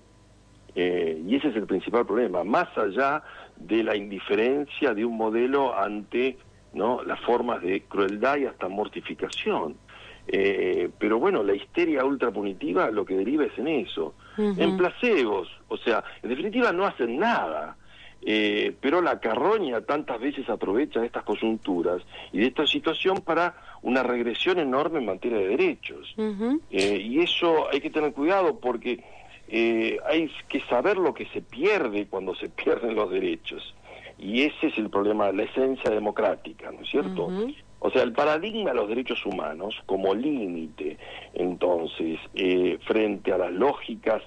Eh, y ese es el principal problema, más allá de la indiferencia de un modelo ante, ¿no?, las formas de crueldad y hasta mortificación. Eh, pero bueno, la histeria ultrapunitiva lo que deriva es en eso, uh-huh. en placebos, o sea, en definitiva no hacen nada, eh, pero la carroña tantas veces aprovecha de estas coyunturas y de esta situación para una regresión enorme en materia de derechos. Uh-huh. Eh, y eso hay que tener cuidado porque eh, hay que saber lo que se pierde cuando se pierden los derechos. Y ese es el problema, la esencia democrática, ¿no es cierto? Uh-huh. O sea, el paradigma de los derechos humanos como límite, entonces, eh, frente a las lógicas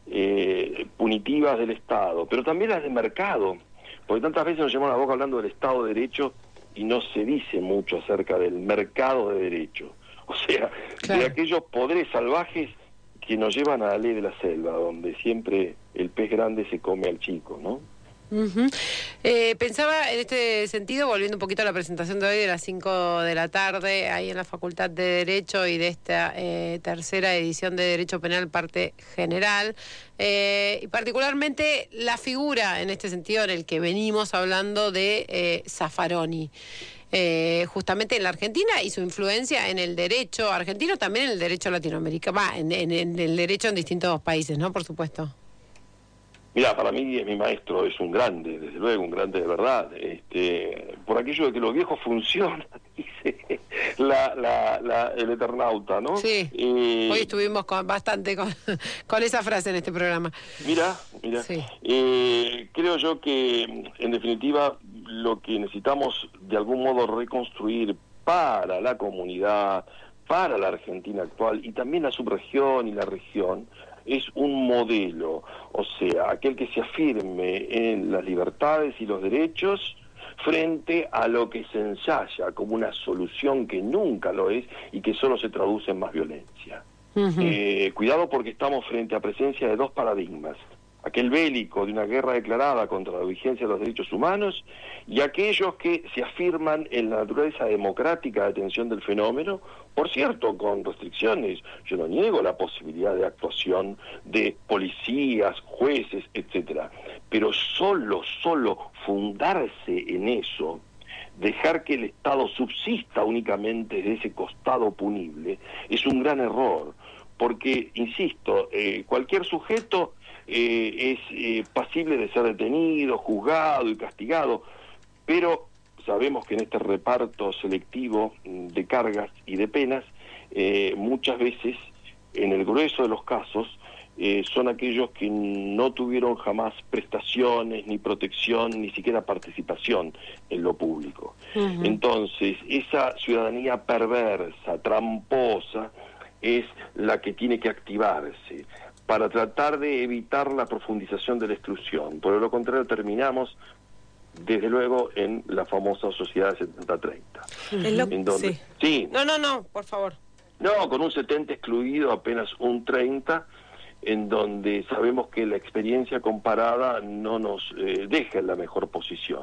eh, punitivas del Estado, pero también las de mercado, porque tantas veces nos llamamos la boca hablando del Estado de Derecho y no se dice mucho acerca del mercado de derecho, o sea, claro. de aquellos poderes salvajes que nos llevan a la ley de la selva, donde siempre el pez grande se come al chico, ¿no? Uh-huh. Eh, pensaba en este sentido, volviendo un poquito a la presentación de hoy de las cinco de la tarde, ahí en la Facultad de Derecho y de esta eh, tercera edición de Derecho Penal, parte general, eh, y particularmente la figura en este sentido en el que venimos hablando de eh, Zaffaroni. Eh, justamente en la Argentina y su influencia en el derecho argentino, también en el derecho latinoamericano, va, en, en, en el derecho en distintos países, ¿no? Por supuesto. Mira, para mí mi maestro es un grande, desde luego, un grande de verdad. Este, por aquello de que los viejos funcionan, dice la, la, la, el Eternauta, ¿no? Sí, eh, hoy estuvimos con, bastante con, con esa frase en este programa. Mira, mira, sí. eh, creo yo que, en definitiva, lo que necesitamos de algún modo reconstruir para la comunidad, para la Argentina actual y también la subregión y la región, es un modelo, o sea, aquel que se afirme en las libertades y los derechos frente a lo que se ensaya como una solución que nunca lo es y que solo se traduce en más violencia. Uh-huh. Eh, cuidado porque estamos frente a presencia de dos paradigmas. Aquel bélico de una guerra declarada contra la vigencia de los derechos humanos y aquellos que se afirman en la naturaleza democrática de atención del fenómeno, por cierto, con restricciones. Yo no niego la posibilidad de actuación de policías, jueces, etcétera, pero solo, solo fundarse en eso, dejar que el Estado subsista únicamente desde ese costado punible, es un gran error, porque, insisto, eh, cualquier sujeto Eh, es eh, pasible de ser detenido, juzgado y castigado, pero sabemos que en este reparto selectivo de cargas y de penas, eh, muchas veces, en el grueso de los casos, eh, son aquellos que no tuvieron jamás prestaciones, ni protección, ni siquiera participación en lo público. Uh-huh. Entonces, esa ciudadanía perversa, tramposa, es la que tiene que activarse para tratar de evitar la profundización de la exclusión. Por lo contrario, terminamos, desde luego, en la famosa sociedad de setenta treinta. Es lo... en donde, sí. sí. No, no, no, por favor. No, con un setenta excluido, apenas un treinta, en donde sabemos que la experiencia comparada no nos eh, deja en la mejor posición.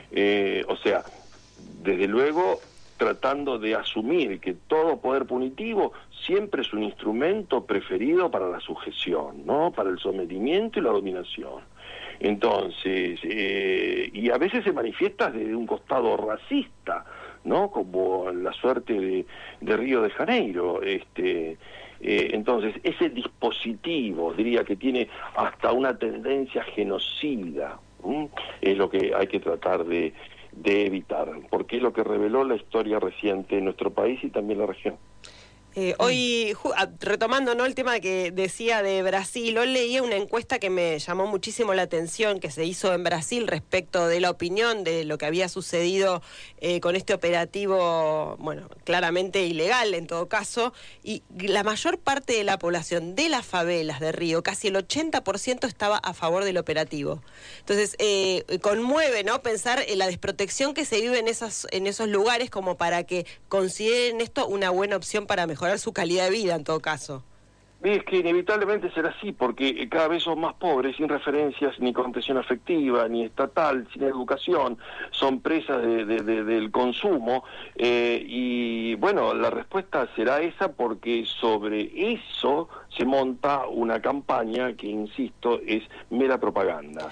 Eh, o sea, desde luego, tratando de asumir que todo poder punitivo siempre es un instrumento preferido para la sujeción, ¿no? Para el sometimiento y la dominación. Entonces, eh, y a veces se manifiesta desde un costado racista, ¿no? Como la suerte de, de Río de Janeiro. Este, eh, entonces, ese dispositivo, diría que tiene hasta una tendencia genocida, ¿m? Es lo que hay que tratar de de evitar, porque es lo que reveló la historia reciente en nuestro país y también la región. Eh, hoy, retomando, ¿no?, el tema que decía de Brasil, hoy leía una encuesta que me llamó muchísimo la atención, que se hizo en Brasil respecto de la opinión de lo que había sucedido eh, con este operativo, bueno, claramente ilegal en todo caso, y la mayor parte de la población de las favelas de Río, casi el ochenta por ciento estaba a favor del operativo. Entonces, eh, conmueve, ¿no?, pensar en la desprotección que se vive en, esas, en esos lugares como para que consideren esto una buena opción para mejorar su calidad de vida en todo caso. Es que inevitablemente será así, porque cada vez son más pobres, sin referencias ni contención afectiva, ni estatal, sin educación, son presas de, de, de, del consumo, eh, y bueno, la respuesta será esa porque sobre eso se monta una campaña que, insisto, es mera propaganda.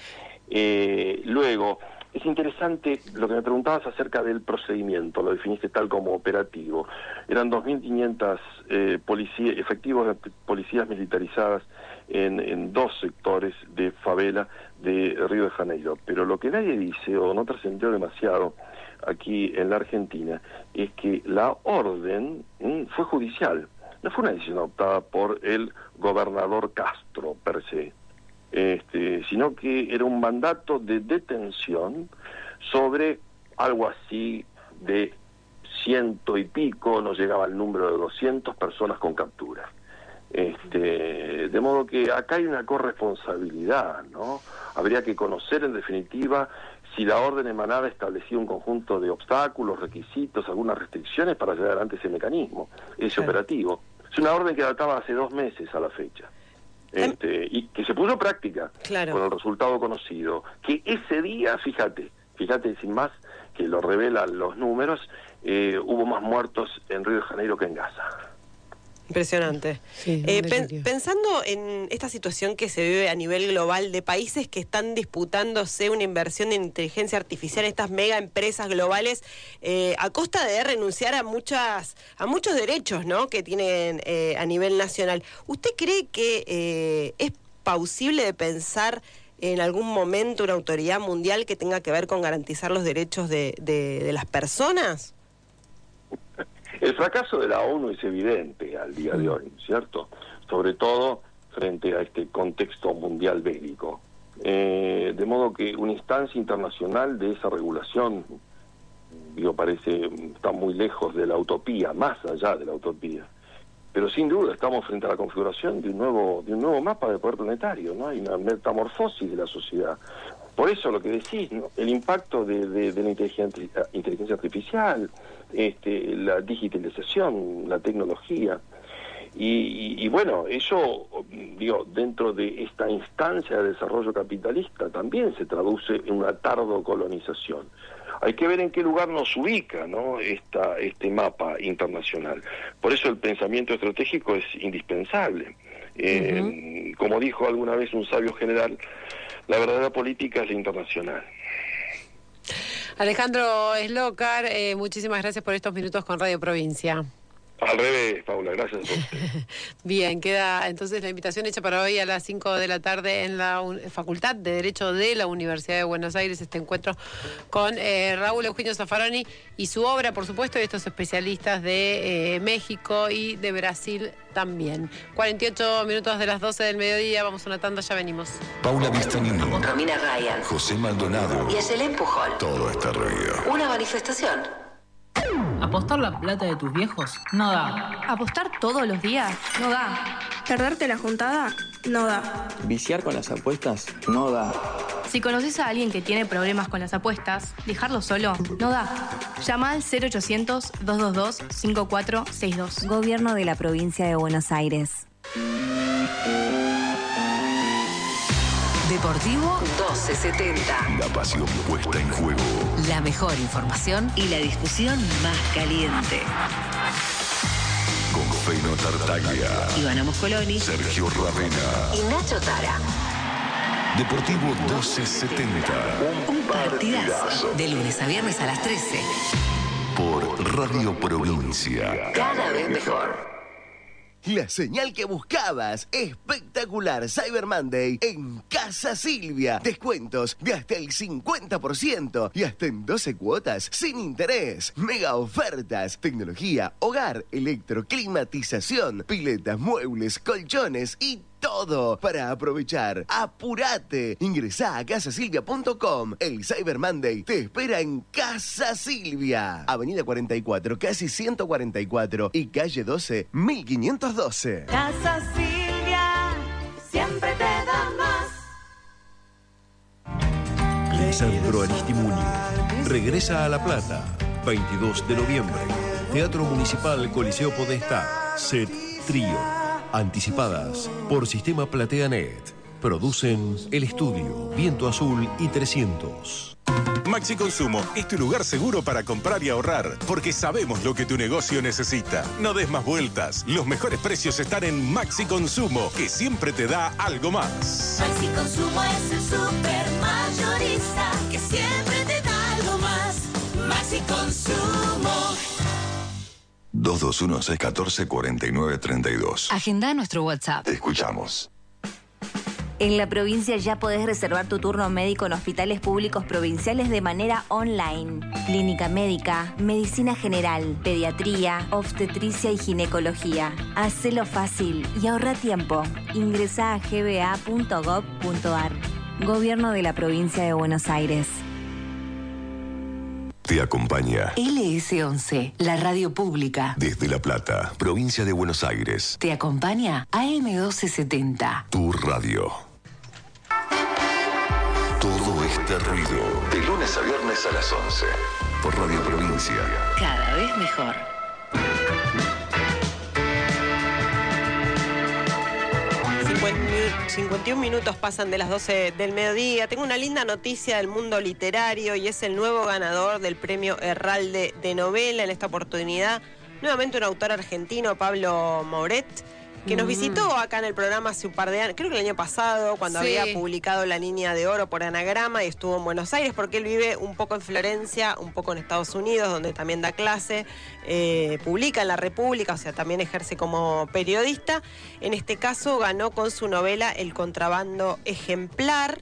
Eh, luego, es interesante lo que me preguntabas acerca del procedimiento, lo definiste tal como operativo. Eran dos mil quinientos eh, policías, efectivos de policías militarizadas en, en dos sectores de favela de Río de Janeiro. Pero lo que nadie dice, o no trascendió demasiado aquí en la Argentina, es que la orden ¿m? fue judicial. No fue una decisión adoptada por el gobernador Castro, per se. Este, sino que era un mandato de detención sobre algo así de ciento y pico, no llegaba al número de doscientas personas con captura. Este, de modo que acá hay una corresponsabilidad, ¿no? Habría que conocer en definitiva si la orden emanada establecía un conjunto de obstáculos, requisitos, algunas restricciones para llevar adelante ese mecanismo, ese claro. operativo. Es una orden que databa hace dos meses a la fecha. Este, y que se puso en práctica claro. con el resultado conocido, que ese día, fíjate, fíjate sin más, que lo revelan los números, eh, hubo más muertos en Río de Janeiro que en Gaza. Impresionante. Sí, eh, pen, pensando en esta situación que se vive a nivel global de países que están disputándose una inversión en inteligencia artificial, estas mega empresas globales, eh, a costa de renunciar a muchas a muchos derechos, ¿no?, que tienen eh, a nivel nacional. ¿Usted cree que eh, es plausible de pensar en algún momento una autoridad mundial que tenga que ver con garantizar los derechos de, de, de las personas? El fracaso de la ONU es evidente al día de hoy, ¿cierto? Sobre todo frente a este contexto mundial bélico. Eh, de modo que una instancia internacional de esa regulación digo, parece, está muy lejos de la utopía, más allá de la utopía. Pero sin duda estamos frente a la configuración de un nuevo, de un nuevo mapa de poder planetario, ¿no? Hay una metamorfosis de la sociedad. Por eso lo que decís, ¿no? El impacto de, de, de la inteligencia, inteligencia artificial, este, la digitalización, la tecnología. Y, y, y bueno, eso, digo, dentro de esta instancia de desarrollo capitalista también se traduce en una tardocolonización. Hay que ver en qué lugar nos ubica, ¿no? Esta, este mapa internacional. Por eso el pensamiento estratégico es indispensable. Eh, uh-huh. Como dijo alguna vez un sabio general, la verdadera política es la internacional. Alejandro Slokar, eh, muchísimas gracias por estos minutos con Radio Provincia. Al revés, Paula, gracias a usted. Bien, queda entonces la invitación hecha para hoy a las cinco de la tarde en la un- Facultad de Derecho de la Universidad de Buenos Aires, este encuentro con eh, Raúl Eugenio Zaffaroni y su obra, por supuesto, y estos especialistas de eh, México y de Brasil también. cuarenta y ocho minutos de las doce del mediodía, vamos a una tanda, ya venimos. Paula Vistanino, Romina Ryan José Maldonado y Ayelen Pujol. Todo está reído. Una manifestación. ¿Apostar la plata de tus viejos? No da. ¿Apostar todos los días? No da. ¿Perderte la juntada? No da. ¿Viciar con las apuestas? No da. Si conoces a alguien que tiene problemas con las apuestas, dejarlo solo no da. Llama al cero ochocientos, doscientos veintidós, cincuenta y cuatro sesenta y dos. Gobierno de la Provincia de Buenos Aires. Deportivo doce setenta. La pasión puesta en juego. La mejor información y la discusión más caliente. Con Feno Tartaglia, Ivana Moscoloni, Sergio Ravena y Nacho Tara. Deportivo doce setenta. Un partidazo. De lunes a viernes a las trece. Por Radio Provincia. Cada vez mejor. La señal que buscabas. Espectacular Cyber Monday en Casa Silvia. Descuentos de hasta el cincuenta por ciento y hasta en doce cuotas sin interés. Mega ofertas. Tecnología, hogar, electroclimatización, piletas, muebles, colchones y todo para aprovechar. ¡Apurate! Ingresá a casa silvia punto com. El Cyber Monday te espera en Casa Silvia. Avenida cuarenta y cuatro, casi ciento cuarenta y cuatro y calle doce, mil quinientos doce. Casa Silvia, siempre te da más. Lisandro Aristimuño regresa a La Plata, veintidós de noviembre. Teatro Municipal Coliseo Podestá. Set Trío. Anticipadas por Sistema PlateaNet. Producen El Estudio, Viento Azul y trescientos. Maxi Consumo es tu lugar seguro para comprar y ahorrar, porque sabemos lo que tu negocio necesita. No des más vueltas. Los mejores precios están en Maxi Consumo, que siempre te da algo más. Maxi Consumo es el super mayorista que siempre te da algo más. Maxi Consumo. dos dos uno, seis uno cuatro, cuatro nueve tres dos. Agenda nuestro WhatsApp. Te escuchamos. En la provincia ya podés reservar tu turno médico en hospitales públicos provinciales de manera online. Clínica médica, medicina general, pediatría, obstetricia y ginecología. Hacelo fácil y ahorra tiempo. Ingresá a g b a punto gob punto a r. Gobierno de la Provincia de Buenos Aires. Te acompaña L S once, la radio pública. desde La Plata, provincia de Buenos Aires. Te acompaña A M doce setenta. Tu radio. Todo este ruido. De lunes a viernes a las once. Por Radio Provincia. Cada vez mejor. cincuenta y un minutos pasan de las doce del mediodía. Tengo una linda noticia del mundo literario y es el nuevo ganador del premio Herralde de novela. En esta oportunidad, nuevamente un autor argentino, Pablo Moret, que nos visitó acá en el programa hace un par de años, creo que el año pasado, cuando Sí. había publicado La Niña de Oro por Anagrama y estuvo en Buenos Aires, porque él vive un poco en Florencia, un poco en Estados Unidos, donde también da clase, eh, publica en La República, o sea, también ejerce como periodista. En este caso ganó con su novela El Contrabando Ejemplar.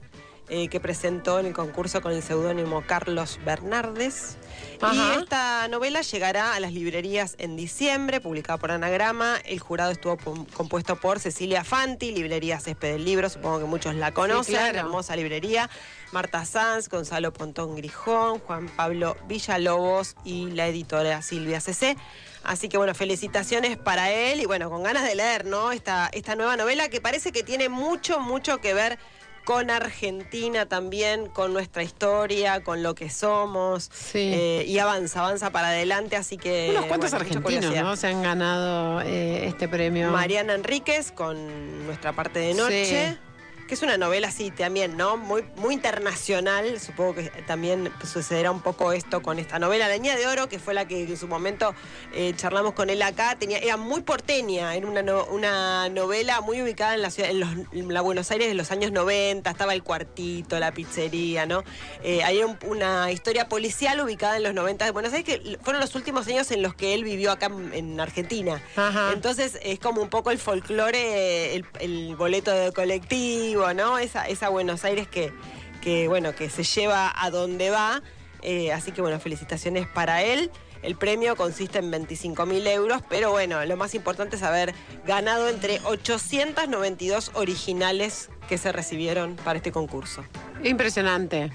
eh, que presentó en el concurso con el seudónimo Carlos Bernardes. Ajá. Y esta novela llegará a las librerías en diciembre, publicada por Anagrama. El jurado estuvo pom- compuesto por Cecilia Fanti, librería Césped del Libro, supongo que muchos la conocen, Sí, claro. hermosa librería. Marta Sanz, Gonzalo Pontón Grijón, Juan Pablo Villalobos y la editora Silvia C C. Así que bueno, felicitaciones para él y bueno, con ganas de leer, ¿no? Esta, esta nueva novela que parece que tiene mucho, mucho que ver con Argentina también, con nuestra historia, con lo que somos. Sí. Eh, y avanza, avanza para adelante, así que... Unos cuantos bueno, mucha argentinos, curiosidad. ¿no? Se han ganado eh, este premio. Mariana Enríquez con Nuestra parte de noche. Sí. Que es una novela así también, ¿no? Muy, muy internacional. Supongo que también sucederá un poco esto con esta novela. La Niña de Oro, que fue la que en su momento eh, charlamos con él acá, tenía, era muy porteña, era una, no, una novela muy ubicada en la ciudad, en, los, en la Buenos Aires de los años noventa, estaba el cuartito, la pizzería, ¿no? Eh, hay un, una historia policial ubicada en los noventa de Buenos Aires, que fueron los últimos años en los que él vivió acá en, en Argentina. Ajá. Entonces es como un poco el folclore, el, el boleto de colectivo, ¿no? Esa, esa Buenos Aires que, que, bueno, que se lleva a donde va. Eh, así que, bueno, felicitaciones para él. El premio consiste en veinticinco mil euros, pero bueno, lo más importante es haber ganado entre ochocientos noventa y dos originales que se recibieron para este concurso. Impresionante.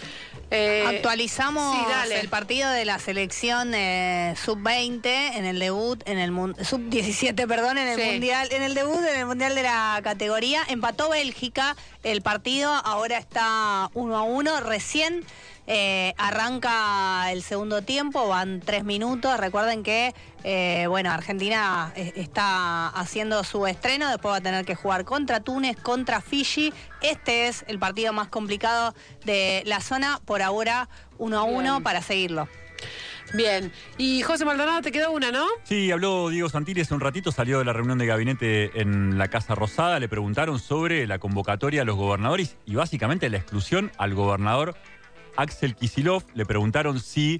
Eh, Actualizamos sí, dale. el partido de la selección eh, sub veinte en el debut, en el mun- sub diecisiete, perdón, en el Sí. mundial, en el debut en el mundial de la categoría. Empató Bélgica el partido, ahora está uno a uno, recién eh, arranca el segundo tiempo, van tres minutos. Recuerden que eh, bueno, Argentina eh, está haciendo su estreno, después va a tener que jugar contra Túnez, contra Fiji. Este es el partido más complicado de la zona, por ahora uno a uno Bien. para seguirlo. Bien. Y José Maldonado, te quedó una, ¿no? Sí, habló Diego Santilli hace un ratito, salió de la reunión de gabinete en la Casa Rosada, le preguntaron sobre la convocatoria a los gobernadores y básicamente la exclusión al gobernador Axel Kicillof. Le preguntaron si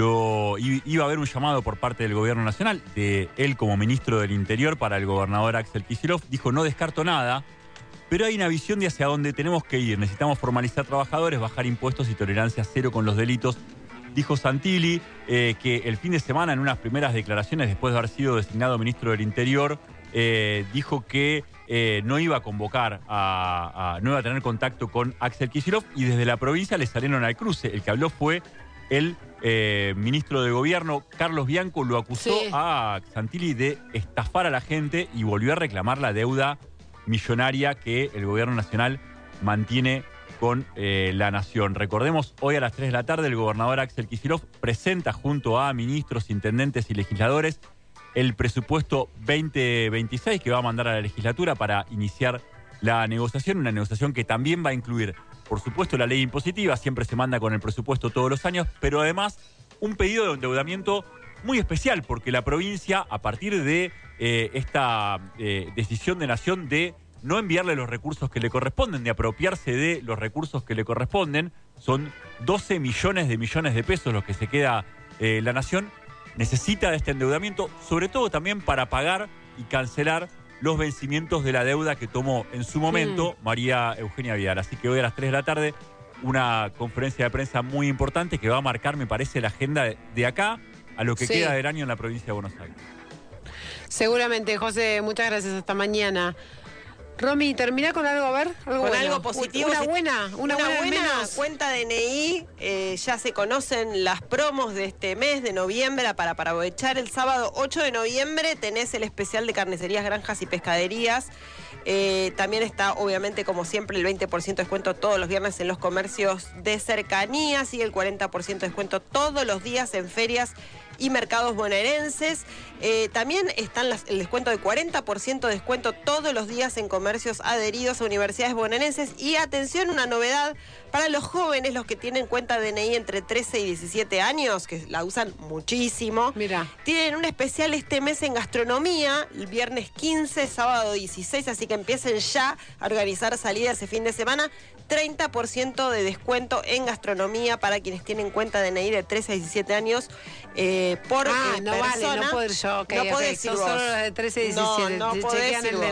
lo, iba a haber un llamado por parte del gobierno nacional, de él como ministro del Interior para el gobernador Axel Kicillof. Dijo, no descarto nada, pero hay una visión de hacia dónde tenemos que ir. Necesitamos formalizar trabajadores, bajar impuestos y tolerancia cero con los delitos. Dijo Santilli eh, que el fin de semana, en unas primeras declaraciones, después de haber sido designado ministro del Interior, eh, dijo que eh, no iba a convocar, a, a, no iba a tener contacto con Axel Kicillof, y desde la provincia le salieron al cruce. El que habló fue el eh, ministro de Gobierno, Carlos Bianco, lo acusó Sí. a Santilli de estafar a la gente y volvió a reclamar la deuda millonaria que el gobierno nacional mantiene con eh, la nación. Recordemos, hoy a las tres de la tarde el gobernador Axel Kicillof presenta junto a ministros, intendentes y legisladores el presupuesto veinte veintiséis que va a mandar a la legislatura para iniciar la negociación, una negociación que también va a incluir, por supuesto, la ley impositiva, siempre se manda con el presupuesto todos los años, pero además un pedido de endeudamiento muy especial, porque la provincia, a partir de eh, esta eh, decisión de Nación de no enviarle los recursos que le corresponden, de apropiarse de los recursos que le corresponden, son doce millones de millones de pesos los que se queda eh, la Nación, necesita de este endeudamiento, sobre todo también para pagar y cancelar los vencimientos de la deuda que tomó en su momento mm. María Eugenia Vidal. Así que hoy a las tres de la tarde, una conferencia de prensa muy importante que va a marcar, me parece, la agenda de, de acá a lo que sí. queda del año en la provincia de Buenos Aires. Seguramente, José, muchas gracias, hasta mañana. Romy, termina con algo, a ver. Algo con bueno. algo positivo. Una buena, una, una buena, buena menos. cuenta D N I. Eh, ya se conocen las promos de este mes de noviembre para, para aprovechar. El sábado ocho de noviembre tenés el especial de carnicerías, granjas y pescaderías. Eh, también está, obviamente, como siempre, el veinte por ciento de descuento todos los viernes en los comercios de cercanías y el cuarenta por ciento de descuento todos los días en ferias y mercados bonaerenses. Eh, también están las, el descuento de cuarenta por ciento de descuento todos los días en comercios adheridos a universidades bonaerenses. Y atención, una novedad para los jóvenes, los que tienen cuenta D N I entre trece y diecisiete años, que la usan muchísimo. Mira. Tienen un especial este mes en gastronomía, el viernes quince, sábado dieciséis, así que empiecen ya a organizar salidas ese fin de semana. treinta por ciento de descuento en gastronomía para quienes tienen cuenta D N I de trece a diecisiete años. Eh, por ah, eh, no persona. vale, no puedo ir yo. Okay, no okay. podés ir Son vos. solo los de trece y diecisiete. No, no Se podés chequean ir el vos. D N I.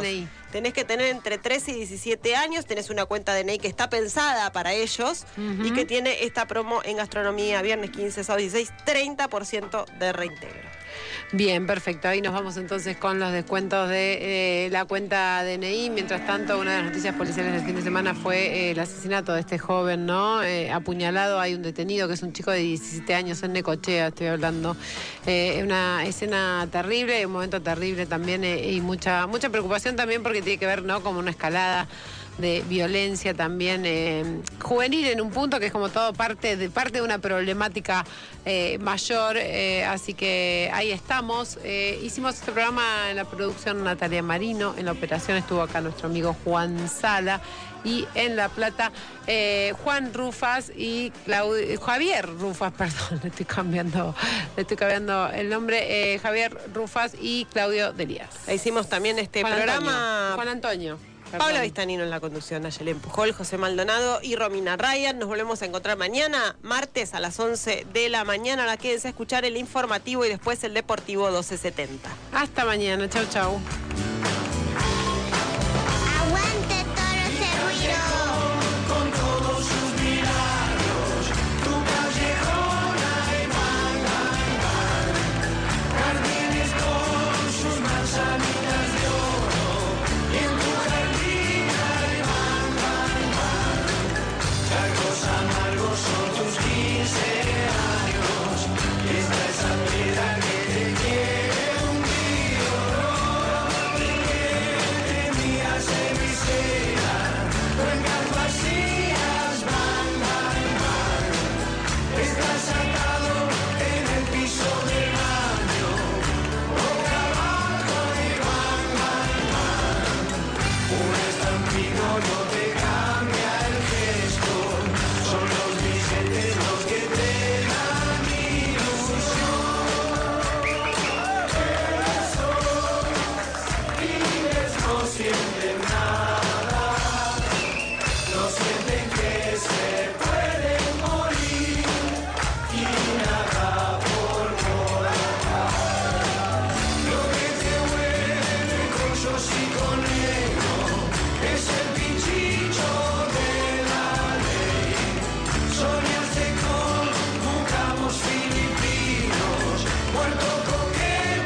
tenés que tener entre trece y diecisiete años, tenés una cuenta de N I que está pensada para ellos uh-huh. y que tiene esta promo en gastronomía, viernes quince, sábado dieciséis, treinta por ciento de reintegro. Bien, perfecto. Ahí nos vamos entonces con los descuentos de eh, la cuenta D N I. Mientras tanto, una de las noticias policiales del fin de semana fue eh, el asesinato de este joven, ¿no? Eh, apuñalado. Hay un detenido que es un chico de diecisiete años en Necochea, estoy hablando. Eh, una escena terrible, un momento terrible también eh, y mucha, mucha preocupación también porque tiene que ver, ¿no? Como una escalada de violencia también eh, juvenil en un punto que es como todo parte de parte de una problemática eh, mayor, eh, así que ahí estamos. Eh, hicimos este programa en la producción Natalia Marino, en la operación estuvo acá nuestro amigo Juan Sala y en La Plata eh, Juan Rufas y Claudio, Javier Rufas, perdón, le estoy cambiando, le estoy cambiando el nombre, eh, Javier Rufas y Claudio Delías. Hicimos también este Juan programa. Antonio. Juan Antonio. Perdón. Pablo Vistanino en la conducción, Nayeli Empujol, José Maldonado y Romina Ryan. Nos volvemos a encontrar mañana, martes a las once de la mañana. Ahora quédense a escuchar el informativo y después el deportivo doce setenta. Hasta mañana, chau chau.